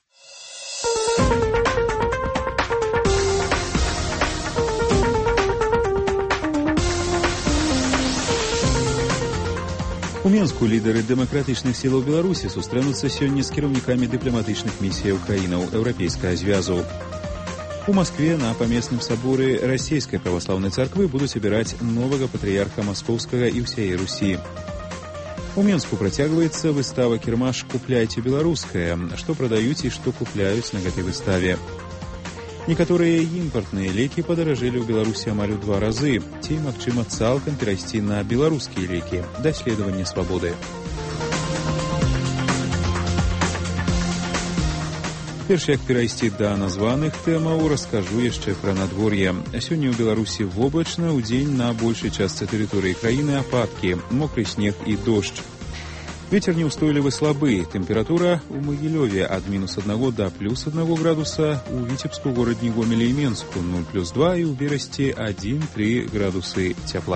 У Менску лідары дэмакратычных сілаў Беларусі сустрэнуцца сёння з кіраўнікамі дыпламатычных місіяў краінаў Еўрапейскага звязу. У Маскве на памесным саборы расійскай праваслаўнай царквы будуць абіраць новага патрыярха Маскоўскага і ўсяе Русі. У Менску працягваецца выстава «Кірмаш. Купляйце беларускае», што прадаюць і што купляюць на гэтай выставе. Некаторыя імпартныя лекі падаражэлі ў Беларусі амаль у два разы. Ці, магчыма, цалкам перайсці на беларускія лекі. Даследаванне свабоды. Перш як перайсці да названых тэмаў, раскажу яшчэ пра надвор'е. Сёння ў Беларусі воблачна, удзень на большай частцы тэрыторыі краіны ападкі, мокры снег і дождж. Вецер неўстойлівы слабы. Тэмпература ў Магілёве ад мінус аднаго да плюс аднаго градуса, у Віцебску, горадні Гомелі і Менску нуль плюс два і ў Берасці адзін-тры градусы цяпла.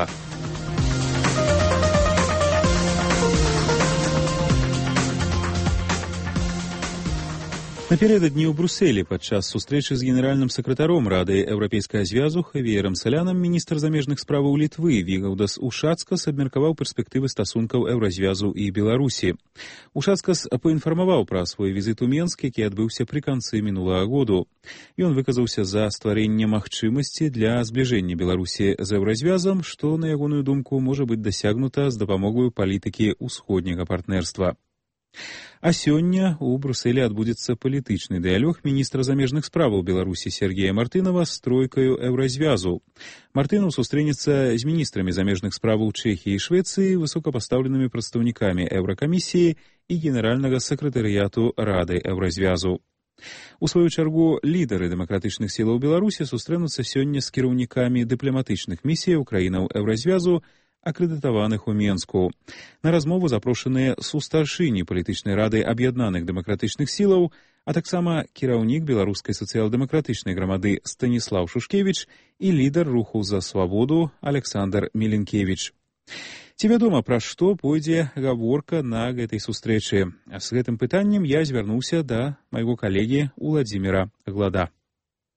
Напярэдадні ў Брусэлі падчас сустрэчы з генеральным сакратаром Рады Еўрапейскага звязу Хавіерам Салянам міністр замежных справаў Літвы Вігаўдас Ушацкас абмеркаваў перспектывы стасункаў Еўразвязу і Беларусі. Ушацкас паінфармаваў пра свой візіт у Менск, які адбыўся пры канцы мінулага году. Ён выказаўся за стварэнне магчымасці для збліжэння Беларусі з Еўразвязам, што, на ягоную думку, можа быць дасягнута з дапамогай палітыкі ўсходняга партнерства. А сёння ў Брусэлі адбудзецца палітычны дыялог міністра замежных справаў Беларусі Сергея Мартынова з тройкаю Еўразвязу. Мартынов сустрэнецца з міністрамі замежных справаў Чэхіі і Швецыі, высокапастаўленымі прадстаўнікамі Еўракамісіі і генеральнага сакратарыяту Рады Еўразвязу. У сваю чаргу, лідары дэмакратычных сілаў Беларусі сустрэнуцца сёння з кіраўнікамі дыпламатычных місіяў краінаў Еўразвязу, акрэдытаваных у Менску. На размову запрошаныя сустаршыні палітычнай рады аб'яднаных дэмакратычных сілаў, а таксама кіраўнік беларускай сацыял-дэмакратычнай грамады Станіслаў Шушкевіч і лідар руху за свабоду Александр Міленкевіч. Ці вядома, пра што пойдзе гаворка на гэтай сустрэчы? З гэтым пытаннем я звярнуўся да майго калегі Уладзіміра Глада.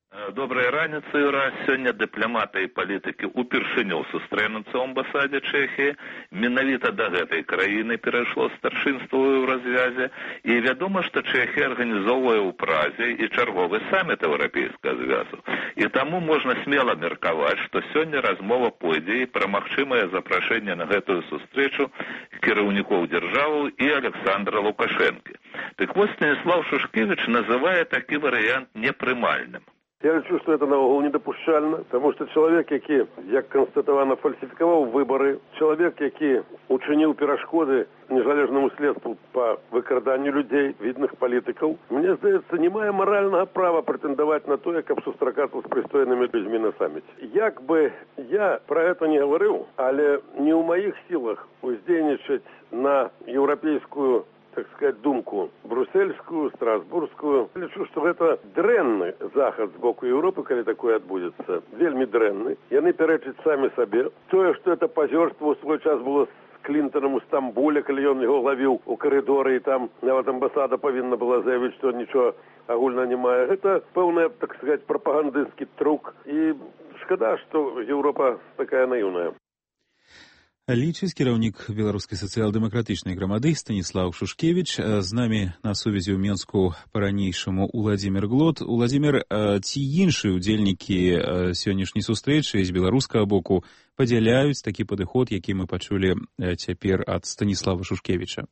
Добрай раніцы, раз сёння дыпламаты і палітыкі упершыню сустрэнуцца ў амбасадзе Чэхіі. Менавіта да гэтай краіны перайшло старшынства ў развязе. І вядома, што Чэхія арганізоўвае ў Празе і чарговы саміт Еўрапейскага звязу. І таму можна смела меркаваць, што сёння размова пойдзе і пра магчымае запрашэнне на гэтую сустрэчу кіраўнікоў дзяржаваў і Александра Лукашэнкі. Так вось Станіслав Шушкевич называе такі варыянт непрымальным. Я лічу, что это наогул недопушчальна, потому что человек, які, як констатовано, фальсификовал выборы, человек, які учинил перешкоды незалежному следству по выкраданию людей, видных политиков, мне здається, не має морального права претендовать на то, як сустракаться с пристойными людьми на саммите. Як бы я про это не говорил, але не в моих силах уздейничать на европейскую, так сказать, думку брусельскую, страсбургскую. Лічу, што гэта дрэнны захад з боку Европы, калі такое адбудзецца. Вельмі дрэнны. Яны пярэчаць самі сабе. Тое, што это пазёрство ў свой час было з Клінтоном у Стамбуле, калі ён яго лавіў у карыдоры, і там нават амбасада павінна была заявіць, што нічого агульна не мае. Гэта пэўны, так сказать, прапагандысцкі трук. І шкада, што Еўропа такая наіўная. Лічыць кіраўнік беларускай сацыял-дэмакратычнай грамады Станіслав Шушкевич. З намі на сувязі ў Менску па-ранейшаму Уладзімір Глот. Уладзімір, ці іншыя удзельнікі сённяшняй сустрэчы з беларускага боку падзяляюць такі падыход, які мы пачулі цяпер ад Станіслава Шушкевіча?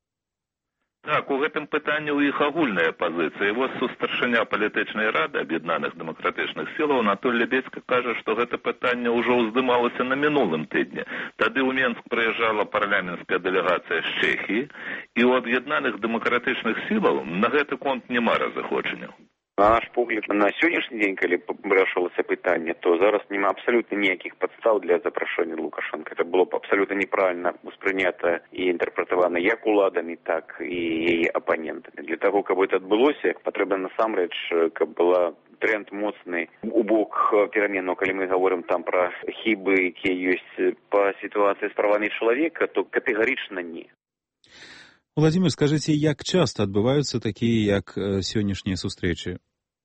Так, у гэтым пытанні ў іх агульная пазіцыя. І вось старшыня палітычнай рады аб'яднаных дэмакратычных сілаў Анатолій Лебедзька кажа, што гэта пытанне ўжо ўздымалася на мінулым тыдні. Тады ў Менск прыязджала парламенцкая дэлегацыя з Чэхіі, і ў аб'яднаных дэмакратычных сілаў на гэты конт няма разыходжанняў. На наш погляд, на сённяшні дзень, калі вырашвалася пытанне, то зараз няма абсалютна ніякіх падстаў для запрашэння Лукашенка. Это было б абсалютна неправільна успрынята і інтэрпрэтавана як уладамі, так і яе апанентамі. Для таго, каб гэта адбылося, патрэбна насамрэч, каб была тренд моцны у бок пераменаў, калі мы гаворым там пра хібы, якія ёсць па сітуацыі з правамі чалавека, то катэгарычна не. Владимир, скажите, як часто адбываюцца такія, як сённяшнія сустрэчы?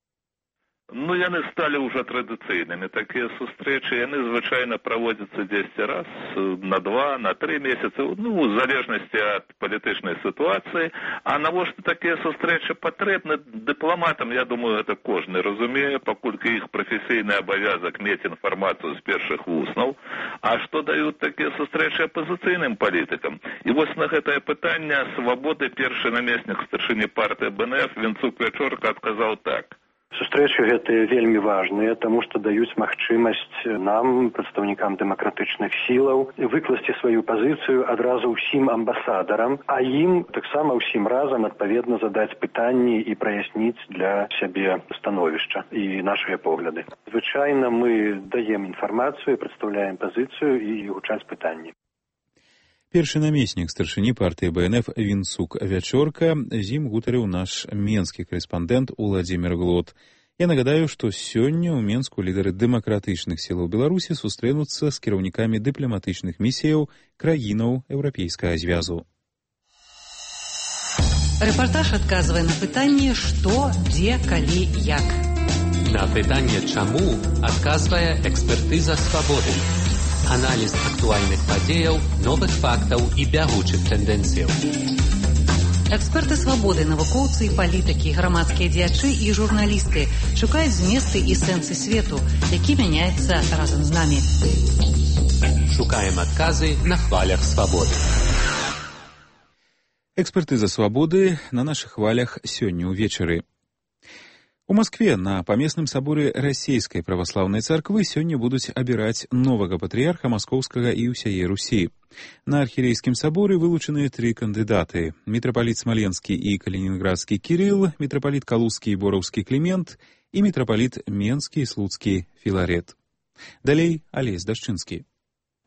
Ну, яны сталі ўжо традыцыйнымі. Такія сустрэчы, яны звычайна праводзяцца дзесьці раз на два, на тры месяцы, ну, у залежнасці ад палітычнай сітуацыі. А навошта такія сустрэчы патрэбны дыпламатам, я думаю, гэта кожны разумее, паколькі іх прафесійны абавязак мець інфармацыю з першых вуснаў. А што даюць такія сустрэчы апазіцыйным палітыкам? І вось на гэтае пытанне свабоды першы намеснік старшыні партыі бэ эн эф Вінцук Вячорка адказаў так. Сустрэчы гэтыя вельмі важныя, таму што даюць магчымасць нам, прадстаўнікам дэмакратычных сілаў, выкласці сваю пазіцыю адразу ўсім амбасадарам, а ім таксама ўсім разам адпаведна задаць пытанні і праясніць для сябе становішча і нашыя погляды. Звычайна мы даем інфармацыю, прадстаўляем пазіцыю і гучаць пытанні. Першы намеснік старшыні партыі бэ эн эф Вінцук Вячорка, з ім гутарыў наш менскі карэспандэнт Уладзімір Глот. Я нагадаю, што сёння ў Менску лідары дэмакратычных сілаў Беларусі сустрэнуцца з кіраўнікамі дыпламатычных місіяў краінаў Еўрапейскага звязу. Рэпартаж адказвае на пытанне «Што, дзе, калі, як». На пытанне «Чаму» адказвае экспертыза «Свабоды». Аналіз актуальных падзеяў, новых фактаў і бягучых тэндэнцыяў. Эксперты «Свабоды», навукоўцы і палітыкі, грамадскія дзеячы і журналісты шукаюць зместы і сэнсы свету, які мяняецца разам з намі. Шукаем адказы на хвалях «Свабоды». Экспертыза «Свабоды» на нашых хвалях сёння ўвечары. У Маскве на памесным саборы расійскай праваслаўнай царквы сёння будуць абіраць новага патрыярха маскоўскага і ўсяе Русі. На архірэйскім саборы вылучаныя тры кандыдаты: мітрапаліт смаленскі і калінінградскі Кірыл, мітрапаліт калузскі і бораўскі Клімент і мітрапаліт менскі і слуцкі Філарет. Далей Алесь Дашчынскі.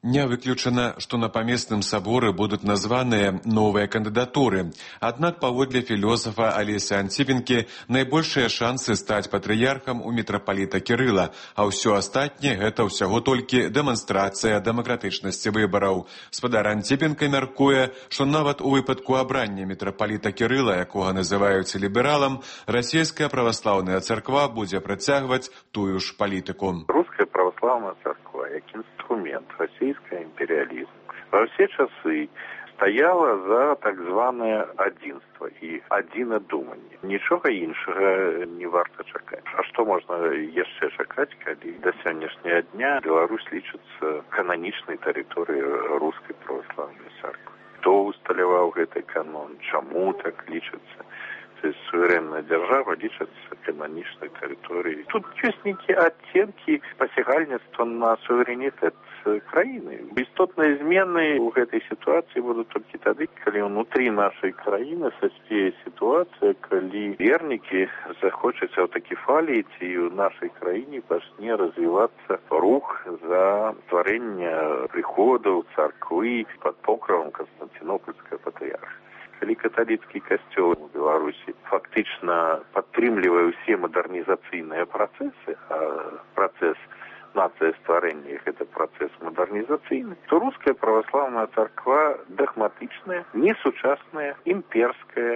Не выключана, што на памесным саборы будуць названыя новыя кандыдатуры. Аднак, паводле філосафа Алеся Антипенкі, найбольшыя шансы стаць патрыярхам у мітрапаліта Кірыла, а ўсё астатняе гэта ўсяго толькі дэманстрацыя дэмакратычнасці выбараў. Спадар Антипенка мяркуе, што нават у выпадку абрання мітрапаліта Кірыла, якога называюць лібералам, расійская праваслаўная царква будзе працягваць тую ж палітыку. Руская православная царква, як инструмент российский империализм во все часы стояла за так званое адзінства и адзінадуманне. Нічога іншага не варта чакаць. А што можна яшчэ чакаць, калі да сённяшняга дня Беларусь лічыцца кананічнай тэрыторыяй рускай праваслаўнай царквы? Хто усталяваў гэты канон? Чаму так лічыцца? То есть суверенная держава лічыцца кананічнай тэрыторыяй. Тут ёсць нейкія адценкі пасягальніцтва на суверэнітэт краіны. Істотныя змены ў гэтай сітуацыі будуць толькі тады, калі ўнутры нашай краіны саспее сітуацыя, калі вернікі захочуць аўтакефаліі, ці ў нашай краіне пачне развівацца рух за стварэнне прыходаў царквы пад покровам Канстантинопольскага патрыярха. Калі каталіцкі касцёл у Беларусі фактычна падтрымлівае ўсе мадэрнізацыйныя працэсы, а працэс нацыя стварэння іх это працэс мадэрнізацыйны, то руская праваслаўная царква дагматычная, несучасная, імперская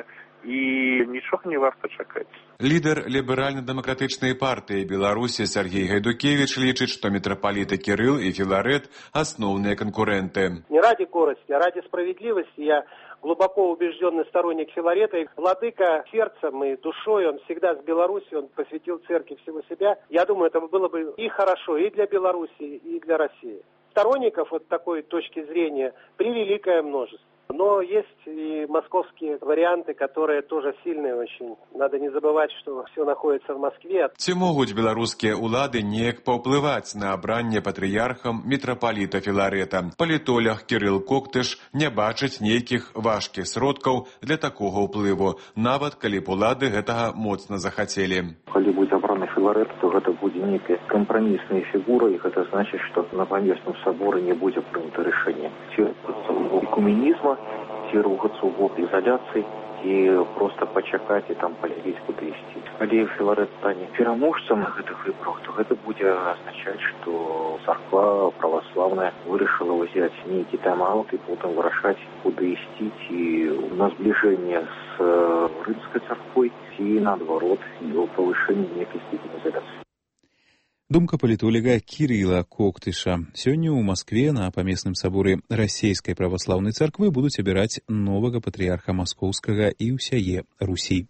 і нічога не варта чакаць. Лідар ліберальна-дэмакратычнай партыі Беларусі Сергей Гайдукевіч лічыць, што мітрапаліты Кірыл і Філарэт асноўныя канкурэнты. Не ради корости, а ради справедливости я глубоко убежденный сторонник Филарета. И владыка сердцем и душой, он всегда с Беларуси, он посвятил церкви всего себя. Я думаю, это было бы и хорошо и для Беларуси, и для России. Сторонников вот такой точки зрения превеликое множество. Но есть и московские варианты, которые тоже сильные очень. Надо не забывать, что все находится в Москве. Ці могуць беларускія ўлады неяк паўплываць на абранне патрыярхам мітрапаліта Філарета? Палітолог Кірыл Коктыш не бачыць нейкіх важкіх сродкаў для такога ўплыву, нават калі б улады гэтага моцна захацелі. Калі будзе абраны Філарет, то гэта будзе нейкая кампрамісная фігура, і гэта значыць, што на памесным саборы не будзе прынята рашэнне. Ці экуменізма, ці рухацца ў бок ізаляцыі, і проста пачакаць і там паглядзець, куды ісці. Калі Філарет стане пераможцам на гэтых выбарах, то гэта будзе азначаць, што царква праваслаўная вырашыла ўзяць нейкі тайм-аут і потым вырашаць, куды ісці, ці на збліжэнне з рымскай царквой, ці наадварот, у павышэнні нейкай ступені ізаляцыі. Думка палітолога Кірыла Коктыша. Сёння ў Маскве на памесным саборы расійскай праваслаўнай царквы будуць абіраць новага патрыярха маскоўскага і ўсяе Русі.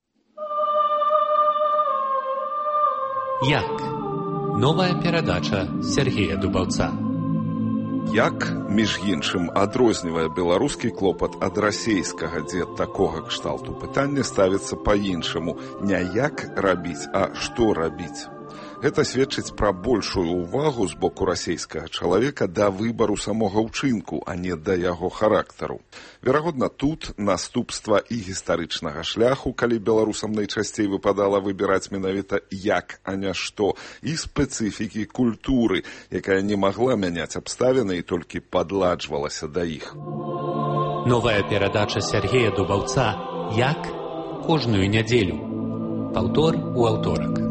Як? Новая перадача Сергея Дубаўца. Як, між іншым, адрознівае беларускі клопат ад расейскага, дзе такога кшталту пытання ставіцца па-іншаму. Не як рабіць, а што рабіць. Гэта сведчыць пра большую ўвагу з боку расейскага чалавека да выбару самога ўчынку, а не да яго характару. Верагодна, тут наступства і гістарычнага шляху, калі беларусам найчасцей выпадала выбіраць менавіта як, а не што, і спецыфікі культуры, якая не магла мяняць абставіны і толькі падладжвалася да іх. Новая перадача Сергея Дубаўца «Як?» кожную нядзелю. Паўтор у аўторак.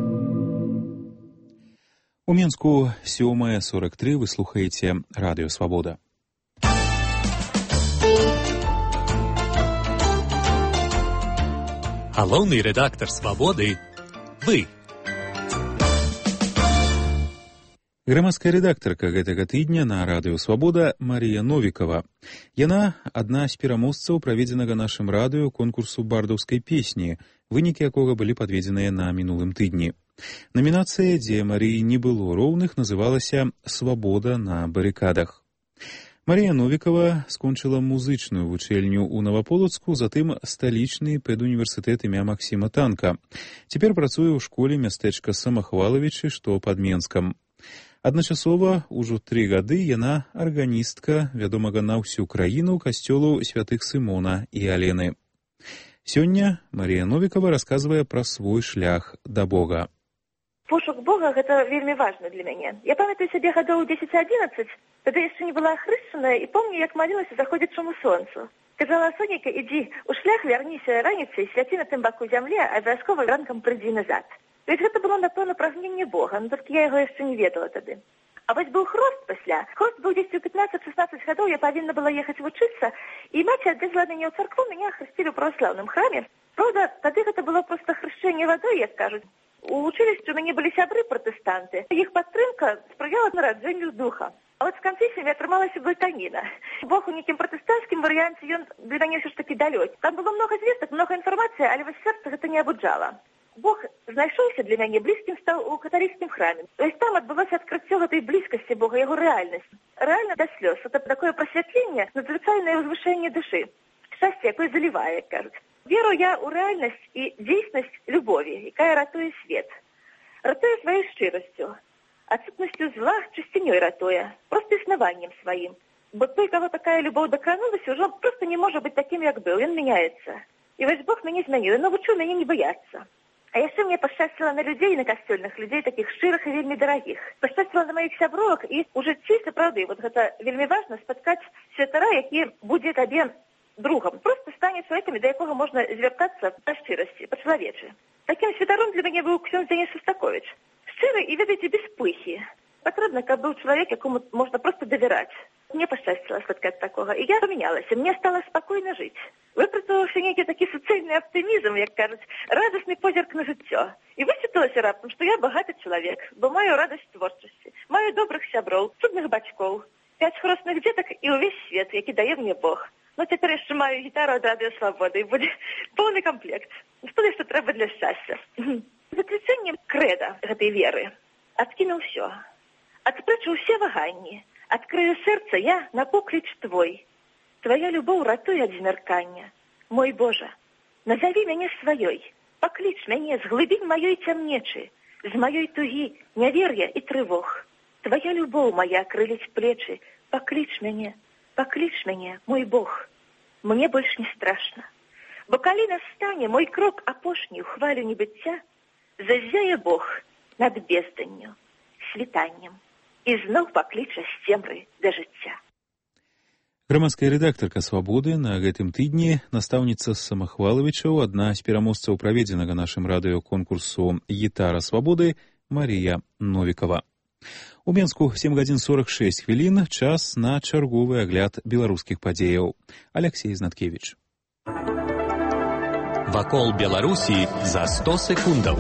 У Менску сёмая сорок тры вы слухаеце Радыё Свабода. Галоўны рэдактар Свабоды – вы. Грамадская рэдактарка гэтага тыдня на Радыё Свабода Марія Новікава. Яна адна з пераможцаў праведзенага нашым радыё конкурсу бардаўскай песні, вынікі якога былі падведзеныя на мінулым тыдні. Намінацыя, дзе Марыі не было роўных, называлася «Свабода на барыкадах». Марія Новікава скончыла музычную вучэльню ў Наваполацку, затым сталічны педуніверсітэт імя Максіма Танка. Цяпер працуе ў школе мястэчка Самахвалавічы, што пад Менскам. Адначасова, ужо тры гады яна арганістка, вядомага на ўсю краіну касцёлу святых Сымона і Алены. Сёння Марія Новікава расказвае пра свой шлях да Бога. Пошук Бога гэта вельмі важна для мяне. Я памятаю сябе гадоў дзесяць-адзінаццаць, тады яшчэ не была ахрышчаная, і помню, як малілася заходзячаму сонцу. Казала: сонейка, ідзі, у шлях вярніся раніцай, свяці на тым баку зямлі, а абавязкова ранкам прыйдзі назад. То есть гэта было, напэўна, прагненне Бога, но толькі я яго яшчэ не ведала тады. А вось быў хрост пасля. Хрост быў дзесьці ў пятнаццаць-шестнаццаць гадоў, я павінна была ехаць вучыцца, і маці адвезла мяне ў царкву, мяне ахрысцілі ў праваслаўным храме. Правда, тады гэта было проста хрышчэнне вадой, як кажуць. У вучылішчы у мяне былі сябры пратэстанты. Іх падтрымка спрыяла нараджэнню духа. А вот з канфесіямі атрымалася блытаніна. Бог у нейкім пратэстанцкім варыянце, ён для мяне ўсё ж такі далёкі. Там было многа звестак, многа інфармацыі, але вось сэрца гэта не абуджала. Бог знайшоўся для мяне, блізкім стаў у каталіцкім храме. То есть там адбылося адкрыццё гэтай блізкасці Бога, яго рэальнасць. Рэальна да слёз. Это такое прасвятленне, надзвычайнае ўзвышэнне душы. Шчасце, якое залівае, як кажуць. Веру я ў рэальнасць і дзейснасць любові, якая ратуе свет. Ратуе сваёй шчырасцю, адсутнасцю зла, чысцінёй ратуе, проста існаваннем сваім. Бо той, каго такая любоў дакранулася, ўжо проста не можа быць такім, як быў, ён мяняецца. І вось Бог мяне змяніў, ён навучыў мяне не баяцца. А яшчэ мне пашчасціла на людзей, на касцёльных людзей, такіх шчырых і вельмі дарагіх. Пашчасціла на маіх сябровак, і ў жыцці, сапраўды, вот гэта вельмі важна, спаткаць святара, які будзе табе другом. Просто стане чалавекам, да якога можна звяртацца па шчырасці, па-чалавечы. Такім святаром для мяне быў ксёндз Дзяніс Шастаковіч. Шчыры і, ведаеце, без пыхі. Патрэбна, каб быў чалавек, якому можна проста давяраць. Мне пашчасціла спаткаць такога, і я памянялася. Мне стала спакойна жыць. Выпрацаваўся нейкі такі суцэльны аптымізм, як кажуць, радасны позірк на жыццё. І высветлілася раптам, што я багаты чалавек, бо маю радасць творчасці, маю добрых сяброў, цудных бацькоў, пяць хросных дзетак і ўвесь свет, які дае мне Бог. Ну, цяпер яшчэ маю гітару ад радыё Свабоды, і будзе поўны камплект. Што яшчэ трэба для шчасця? Заключэннем крэда гэтай веры адкінуў усё. Адспрэчыў усе ваганні. Адкрыю сэрца я на покліч твой. Твоя любоў ратуе ад змяркання. Мой Божа, назаві мяне сваёй. Пакліч мяне з глыбінь маёй цямнечы, з маёй тугі, нявер'я і трывог. Твоя любоў моя крыліць плечы. Пакліч мяне. Пакліч мяне, мой Бог, мне больш не страшна. Бо калі настане мой крок апошні ў хвалю небыцця, заззяе Бог над безданню, світаннем, і зноў пакліча з цемры да жыцця. Грамадская рэдактарка «Свабоды» на гэтым тыдні, настаўніца Самахвалавічаў, адна з пераможцаў праведзенага нашым радыё конкурсу «Гітара Свабоды» Марія Новікава. У Менску сем гадзін сорок шэсць хвілін, час на чарговы агляд беларускіх падзеяў. Алексей Знаткевіч. Вакол Беларусі за сто секундаў.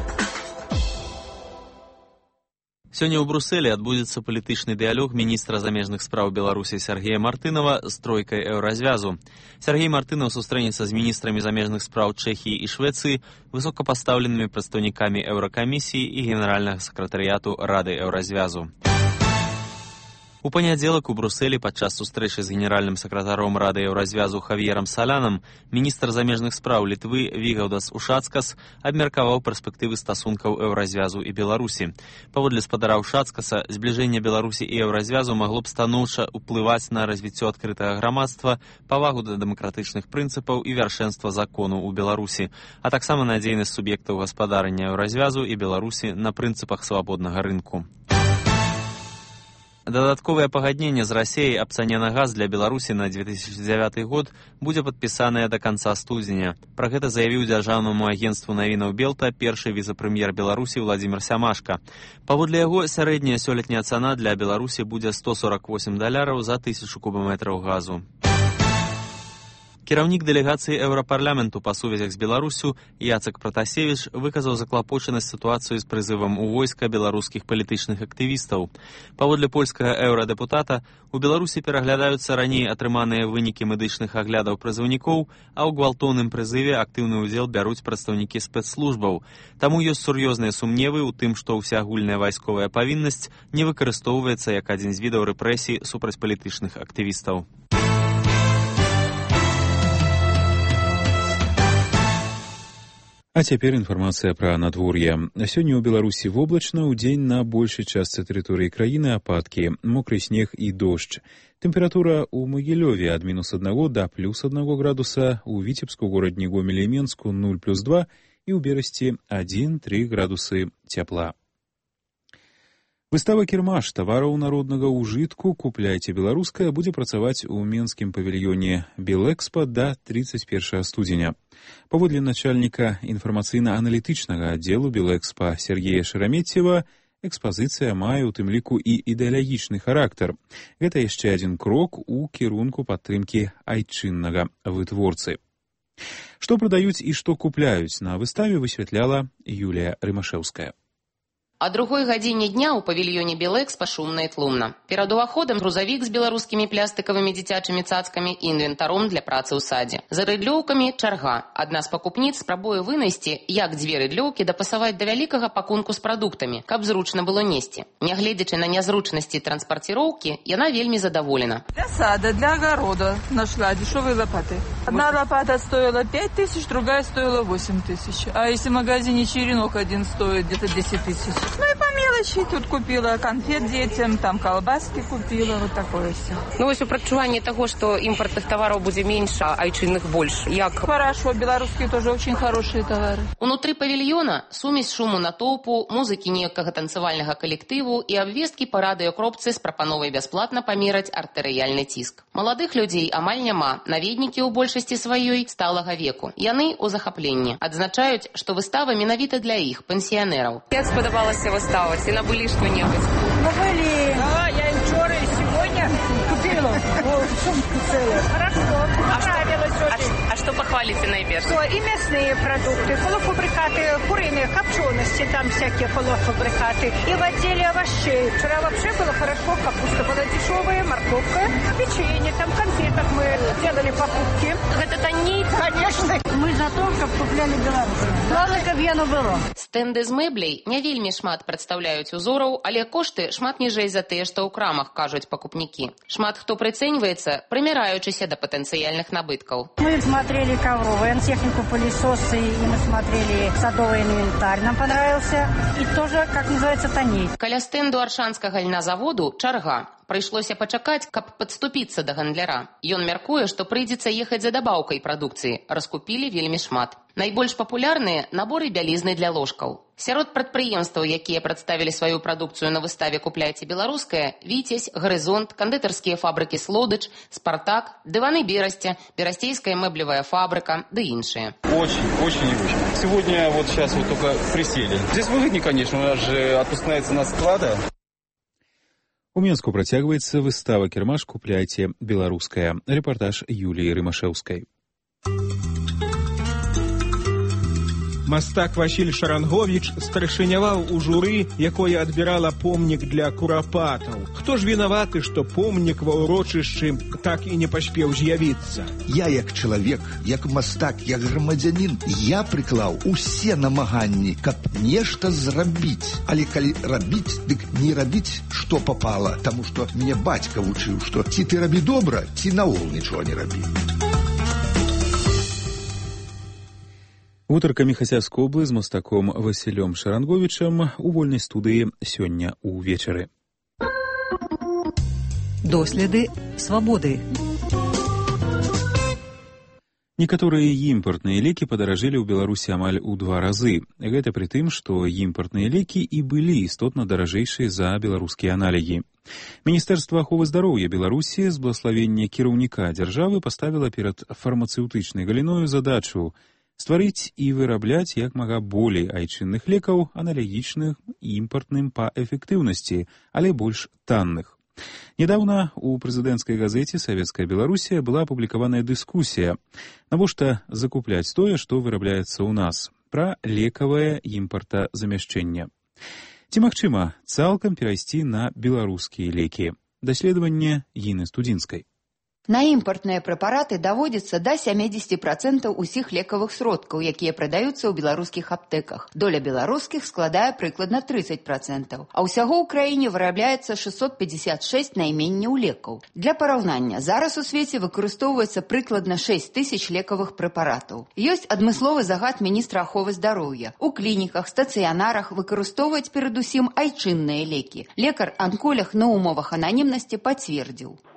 Сёння ў Брусэлі адбудзецца палітычны дыялог міністра замежных спраў Беларусі Сергея Мартынова з тройкай еўразвязу. Сергей Мартынов сустрэнецца з міністрамі замежных спраў Чэхіі і Швецыі, высокапастаўленымі прадстаўнікамі Еўракамісіі і генеральнага сакратарыяту Рады еўразвязу. У панядзелак у Брусэлі падчас сустрэчы з генеральным сакратаром Рады еўразвязу Хавьерам Салянам міністр замежных спраў Літвы Вігаўдас Ушацкас абмеркаваў перспектывы стасункаў еўразвязу і Беларусі. Паводле спадара Ушацкаса, збліжэнне Беларусі і еўразвязу магло б станоўча ўплываць на развіццё адкрытага грамадства, павагу да дэмакратычных прынцыпаў і вяршэнства закону ў Беларусі, а таксама надзейнасць суб'ектаў гаспадарання еўразвязу і Беларусі на прынцыпах свабоднага рынку. Дадатковае пагадненне з Расіяй аб цане на газ для Беларусі на две тысячи дзевяты год будзе падпісанае да канца студзеня. Пра гэта заявіў дзяржаўнаму агенцтву навінаў Белта першы віцэ-прэм'ер Беларусі Владзімір Сямашка. Паводле яго, сярэдняя сёлетняя цана для Беларусі будзе сто сорок восемь даляраў за тысячу кубаметраў газу. Кіраўнік дэлегацыі Еўрапарламенту па сувязях з Беларусю Яцек Пратасевіч выказаў заклапочанасць сітуацыю з прызывам у войска беларускіх палітычных актывістаў. Паводле польскага еўрадэпутата, у Беларусі пераглядаюцца раней атрыманыя вынікі медычных аглядаў прызыўнікоў, а ў гвалтоўным прызыве актыўны ўдзел бяруць прадстаўнікі спецслужбаў. Таму ёсць сур'ёзныя сумневы ў тым, што ўсеагульная вайсковая павіннасць не выкарыстоўваецца як адзін з відаў рэпрэсій супраць палітычных актывістаў. А цяпер інфармацыя пра надвор'е. Сёння ў Беларусі воблачна, удзень на большай частцы тэрыторыі краіны ападкі, мокры снег і дождж. Тэмпература ў Магілёве ад мінус аднаго да плюс аднаго градуса, у Віцебску, горадні Гомелі і Менску нуль плюс два і ў Берасці адзін-тры градусы цяпла. Выстава «Кірмаш» тавараў народнага ўжытку «Купляйце беларускае» будзе працаваць у менскім павільёне «Белэкспа» да тридцать первого студзеня. Паводле начальніка інфармацыйна-аналітычнага аддзелу «Белэкспа» Сергея Шераметьева, экспазіцыя мае ў тым ліку і ідэалагічны характар. Гэта яшчэ адзін крок у кірунку падтрымкі айчыннага вытворцы. Што прадаюць і што купляюць на выставе, высвятляла Юлія Рымашэўская. О другой гадзіне дня ў павільёне «Белэкспа» шумна і тлумна. Перад уваходам грузавік з беларускімі плястыкавымі дзіцячымі цацкамі і інвентаром для працы ў садзе. За рыдлёўкамі чарга. Адна з пакупніц спрабуе вынайсці, як дзве рыдлёўкі дапасаваць да вялікага пакунку з прадуктамі, каб зручна было несці. Нягледзячы на нязручнасці транспарціроўкі, яна вельмі задаволена. Для сада, для огорода нашла дешевые лопаты. Одна лопата стоила пять тысяч, другая стоила восемь тысяч. А если в магазине черенок один стоит где-то десять тысяч. Ну и по мелочи тут купила конфет детям, там колбаски купила, вот такое все. Ну вось у прадчуванні того, что імпартных товаров будзе меньше, а айчынных больше. Як? Хорошо, белорусские тоже очень хорошие товары. Унутры павільёна сумесь шуму натоўпу, музыкі некага танцевальнага калектыву і абвесткі па радыёкропцы з прапановай бясплатна памераць артэрыяльны ціск. Маладых людзей амаль няма, наведнікі ў большасці сваёй сталага веку. Яны ў захапленні. Адзначаюць, што выстава менавіта для іх, пенсіянераў. Як спадабалася выстава? Ці набылі што-небудзь? Набыли. Да, я и вчера, и сегодня купила. Сумку целую. Хорошо. Понравилось очень. А, а что похвалите наибольше? Что, и мясные продукты, полуфабрикаты, куриные, копчености, там всякие полуфабрикаты. И в отделе овощей. Вчера вообще было хорошо, капуста была дешевая, морковка, печенье, там конфеток мы делали покупки. Это танней? Конечно. Мы за то, каб купляли белорусов. Главное, каб яно было. Стенды з мэбляй не вельмі шмат прадстаўляюць узораў, але кошты шмат ніжэй за тыя, што ў крамах, кажуць пакупнікі. Шмат хто прыцэньваецца, прымираючыся да патэнцыяльных набыткаў. Мы смотрели ковровую технику, пылесосы, и мы смотрели садовый инвентарь, нам понравился. И тоже, как называется, тоней. Каля стенду аршанскага льназаводу чарга. Прыйшлося пачакаць, каб падступіцца да гандляра. Ён мяркуе, што прыйдзецца ехаць за дабаўкай прадукцыі. Раскупілі вельмі шмат. Найбольш папулярныя наборы бялізны для ложкаў. Сярод прадпрыемстваў, якія прадставілі сваю прадукцыю на выставе «Купляйце беларускае», «Віцязь», «Гарызонт», кандытарскія фабрыкі «Слодыч», «Спартак», «Дываны Берасця», «Берасцейская мэблевая фабрика» да іншыя. Очень, очень и очень. Сегодня вот сейчас вот только присели. Здесь выгоднее, конечно, у нас же отпускная цена склада. У Менску працягваецца выстава «Кірмаш. Купляйце беларускае». Рэпартаж Юліі Рымашэўскай. Мастак Васіль Шаранговіч старшыняваў у журы, якое адбірала помнік для курапатаў. Хто ж вінаваты, што помнік ва ўрочышчы так і не паспеў з'явіцца? Я як чалавек, як мастак, як грамадзянін, я прыклаў усе намаганні, каб нешта зрабіць. Але калі рабіць, дык не рабіць, што папала, таму што мне бацька вучыў, што ці ты рабі добра, ці наогул нічога не рабі. Гутарка Міхася Скоблы з мастаком Васілём Шаранговічам у вольнай студыі сёння ўвечары. Доследы свабоды. Некаторыя імпартныя лекі падаражэлі ў Беларусі амаль у два разы. Гэта пры тым, што імпартныя лекі і былі істотна даражэйшыя за беларускія аналігі. Міністэрства аховы здароўя Беларусі з благаславення кіраўніка дзяржавы паставіла перад фармацэўтычнай галіною задачу стварыць і вырабляць як мага болей айчынных лекаў, аналагічных імпартным па эфектыўнасці, але больш танных. Недаўна у прэзідэнцкай газеце «Савецкая Беларусія» была апублікаваная дыскусія, навошта закупляць тое, што вырабляецца ў нас, пра лекавае імпартазамяшчэнне. Ці магчыма цалкам перайсці на беларускія лекі? Даследаванне Гіны Студзінскай. На імпартныя прэпараты даводзіцца да сямдзесят працэнтаў усіх лекавых сродкаў, якія прадаюцца ў беларускіх аптэках. Доля беларускіх складае прыкладна тридцать працэнтаў, а ўсяго ў краіне вырабляецца шестьсот пятьдесят шесть найменняў лекаў. Для параўнання, зараз у свеце выкарыстоўваецца прыкладна шесть тысяч лекавых прэпаратаў. Ёсць адмысловы загад міністра аховы здароўя. У клініках, стацыянарах выкарыстоўваць перадусім айчынныя лекі. Лекар-анколог на умовах ананімнасці пацвердзіў. У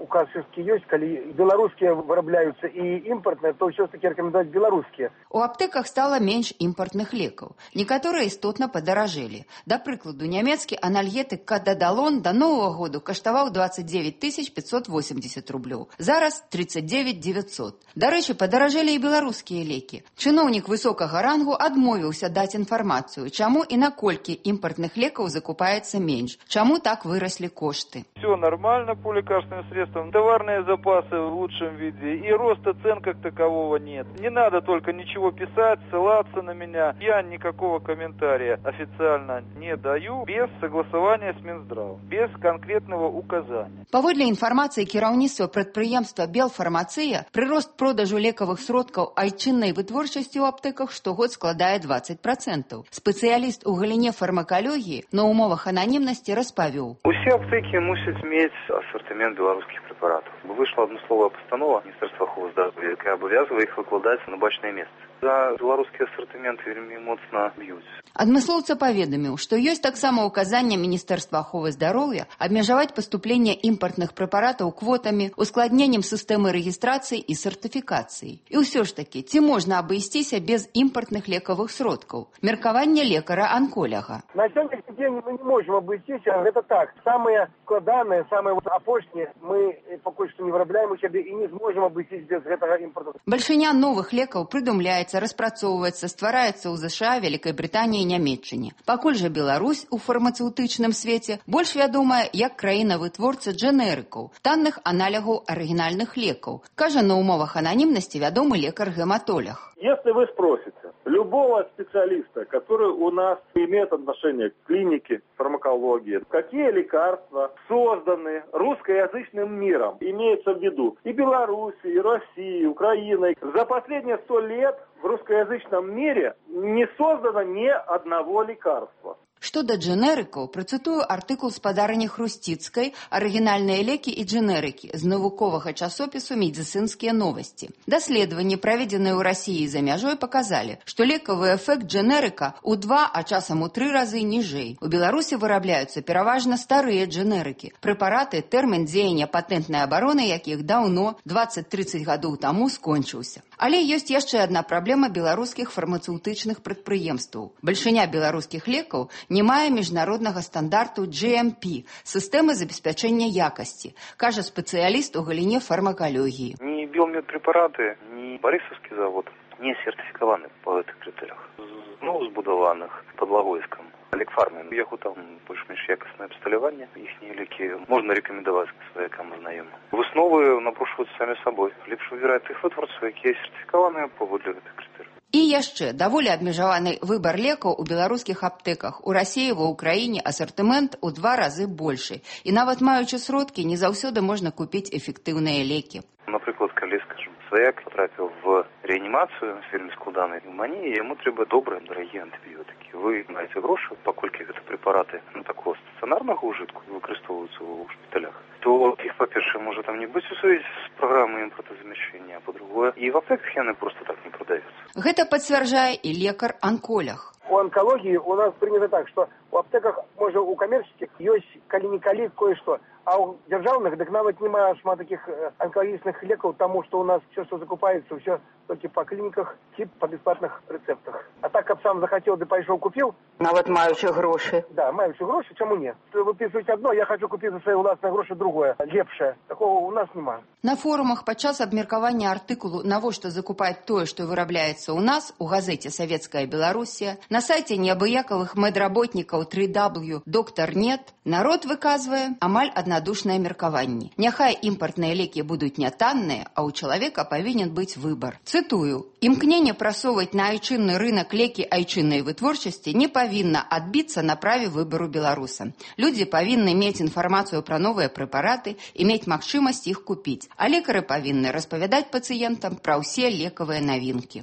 указ все-таки есть, коли белорусские вырабляются и импортные, то все-таки рекомендовать белорусские. У аптэках стала менш імпартных лекаў. Некаторыя істотна падаражэлі. Да прыкладу, нямецкі анальгетык кададалон да Новага году каштаваў двадцать девять тысяч пятьсот восемьдесят рублёў. Зараз тридцать девять девятьсот. Дарэчы, падаражэлі і беларускія лекі. Чыноўнік высокага рангу адмовіўся даць інфармацыю, чаму і наколькі імпартных лекаў закупаецца менш, чаму так выраслі кошты. Все нормально по лекарственным средствам, товарные запасы в лучшем виде, и роста цен как такового нет. Не надо только ничего писать, ссылаться на меня. Я никакого комментария официально не даю без согласования с Минздравом, без конкретного указания. Паводле інфармацыі кіраўніцтва прадпрыемства Белфармацыя, прырост продажу лекавых сродкаў айчыннай вытворчасці ў аптэках штогод складае двадцать процентов. Спецыяліст у галіне фармакалогіі на умовах ананімнасці распавёў. Усе аптэкі мусяць мець асартымент беларускіх прэпаратаў. Вышла адмысловая пастанова Міністэрства аховы здароўя, якая абавязвае іх выкладаць на бачнае месца. За беларускі асартымент вельмі моцна б'юць. Адмыслоўца паведаміў, што ёсць таксама указанне Міністэрства аховы здароўя абмежаваць паступленне імпартных прэпаратаў квотамі, ускладненнем сістэмы рэгістрацыі і сертыфікацыі. І ўсё ж такі, ці можна абысціся без імпартных лекавых сродкаў? Меркаванне лекара-анколяга. На сённяшні дзень мы не можем обыйсціся, гэта так. Самыя складаныя, самыя апошнія мы пакуль што не вырабляем у сябе і не зможам абысціся без гэтага імпарту. Бальшыня новых лекаў прыдумляецца, распрацоўваецца, ствараецца ў ЗША, Вялікай Брытаніі і Нямецчыне. Пакуль жа Беларусь у фармацэўтычным свеце больш вядомая як краіна-вытворца джэнерыкаў, танных аналягаў арыгінальных лекаў, кажа на умовах ананімнасці вядомы лекар-гематолог. Если вы спросите любого специалиста, который у нас имеет отношение к клинике, фармакологии, какие лекарства созданы русскоязычным миром, имеется в виду и Белоруссией, и Россией, и Украиной, за последние сто лет в русскоязычном мире не создано ни одного лекарства. Што да джэнерыкаў, працытую артыкул спадарні Хрусціцкай «Арыгінальныя лекі і джэнерыкі» з навуковага часопісу «Медзіцынскія новасці». Даследаванні, праведзеныя ў Расіі за мяжой, паказалі, што лекавы эфект джэнерыка ў два, а часам у тры разы ніжэй. У Беларусі вырабляюцца пераважна старыя джэнерыкі, прэпараты, тэрмін дзеяння патэнтнай абароны якіх даўно, дваццаць-трыццаць гадоў таму, скончыўся. Але ёсць яшчэ адна праблема беларускіх фармацэўтычных прадпрыемстваў. Бальшыня беларускіх лекаў не мае міжнароднага стандарту джи эм пі – сістэмы забеспячэння якасці, кажа спецыяліст у галіне фармакалогіі. Ни биомедпрепараты, ни Борисовский завод не сертифікованы по этих критериях. Ну, збудованых под Лавойском. Лекфармы, яго там больш-менш якаснае абсталяванне, іхнія лекі можна рэкамендаваць сваякам і знаёмым. Высновы напрошваюцца самі сабой. Лепш выбіраць тых вытворцаў, якія сертыфікаваныя паводле гэтых крытэрыяў. І яшчэ даволі абмежаваны выбар лекаў у беларускіх аптэках. У Расіі ва ўкраіне асартымент у два разы большы. І нават маючы сродкі, не заўсёды можна купіць эфектыўныя лекі. Напрыклад, калі, скажем, сваяк потрапіў в реанімацыю з вельмі складанай пнеўманіяй, яму трэба добрыя, дарагія антыбіётыкі. Вы маеце грошы, паколькі гэта препараты ну, такого стационарнага ўжытку выкарыстоўваюцца ў шпіталях, то іх, па-першае, можа там не быць у сувязі з праграмай імпартазамяшчэння, а па-другое, і в аптэках яны просто так не прадаюцца. Гэта пацвярджае і лекар-анколог. У онкологии у нас принято так, что у аптеках, может, у коммерческих есть калі-никалі кое-что, а у державных, так нават нема шмат таких онкологичных леков, тому что у нас все, что закупается, все только по клиниках, тип по бесплатных рецептах. А так, как сам захотел, да пошел купил. Нават маючи гроши. Да, маючи гроши, чему нет? Выписывать одно, я хочу купить за свои властные гроши другое, лепшее. Такого у нас нема. На форумах падчас абмеркавання артыкулу «Навошта закупаць тое, што вырабляецца ў нас» у газеце «Савецкая Беларусія», на сайце неабыякавых медработнікаў три дабл ю точка доктор нет народ выказвае амаль аднадушнае меркаванне. Няхай імпартныя лекі будуць нятанныя, а ў чалавека павінен быць выбар. Цытую: «Імкненне прасоўваць на айчынны рынак лекі айчыннай вытворчасці не павінна адбіцца на праве выбару беларуса. Людзі павінны мець інфармацыю пра новыя прэпараты і мець магчымасць іх купіць. А лекары павінны распавядаць пацыентам пра ўсе лекавыя навінкі».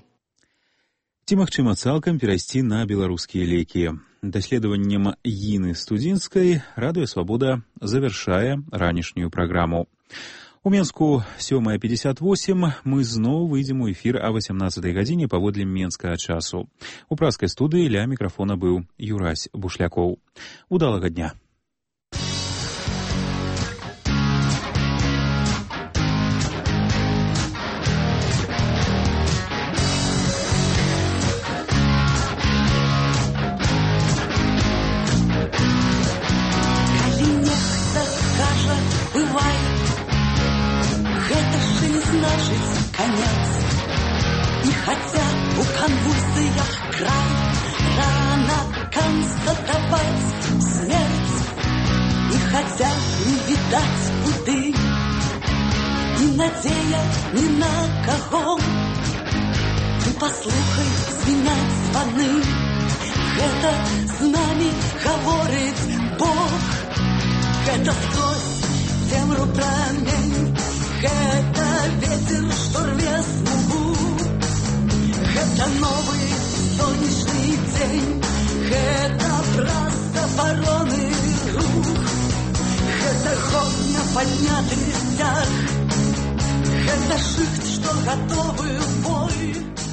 Ці магчыма цалкам перайсці на беларускія лекі? Даследаваннем Іны Студзінскай Радыё Свабода завяршае ранішнюю праграму. У Менску сёмая пятьдесят восемь мы зноў выйдзем у эфір о восемнадцатай гадзіне паводле менскага часу. У праскай студыі ля мікрафона быў Юрась Бушлякоў. Удалага дня! даць куды. І надзея ні на каго. Ты паслухай, звінаць званы. Гэта з намі гаворыць Бог. Гэта скрозь цемру прамень. Гэта ветер, што рве смугу. Гэта новы сонечны дзень. Гэта праз забароны рух. Гэта годня падняты сцяг. Гэта шыхт, што гатовы в бой.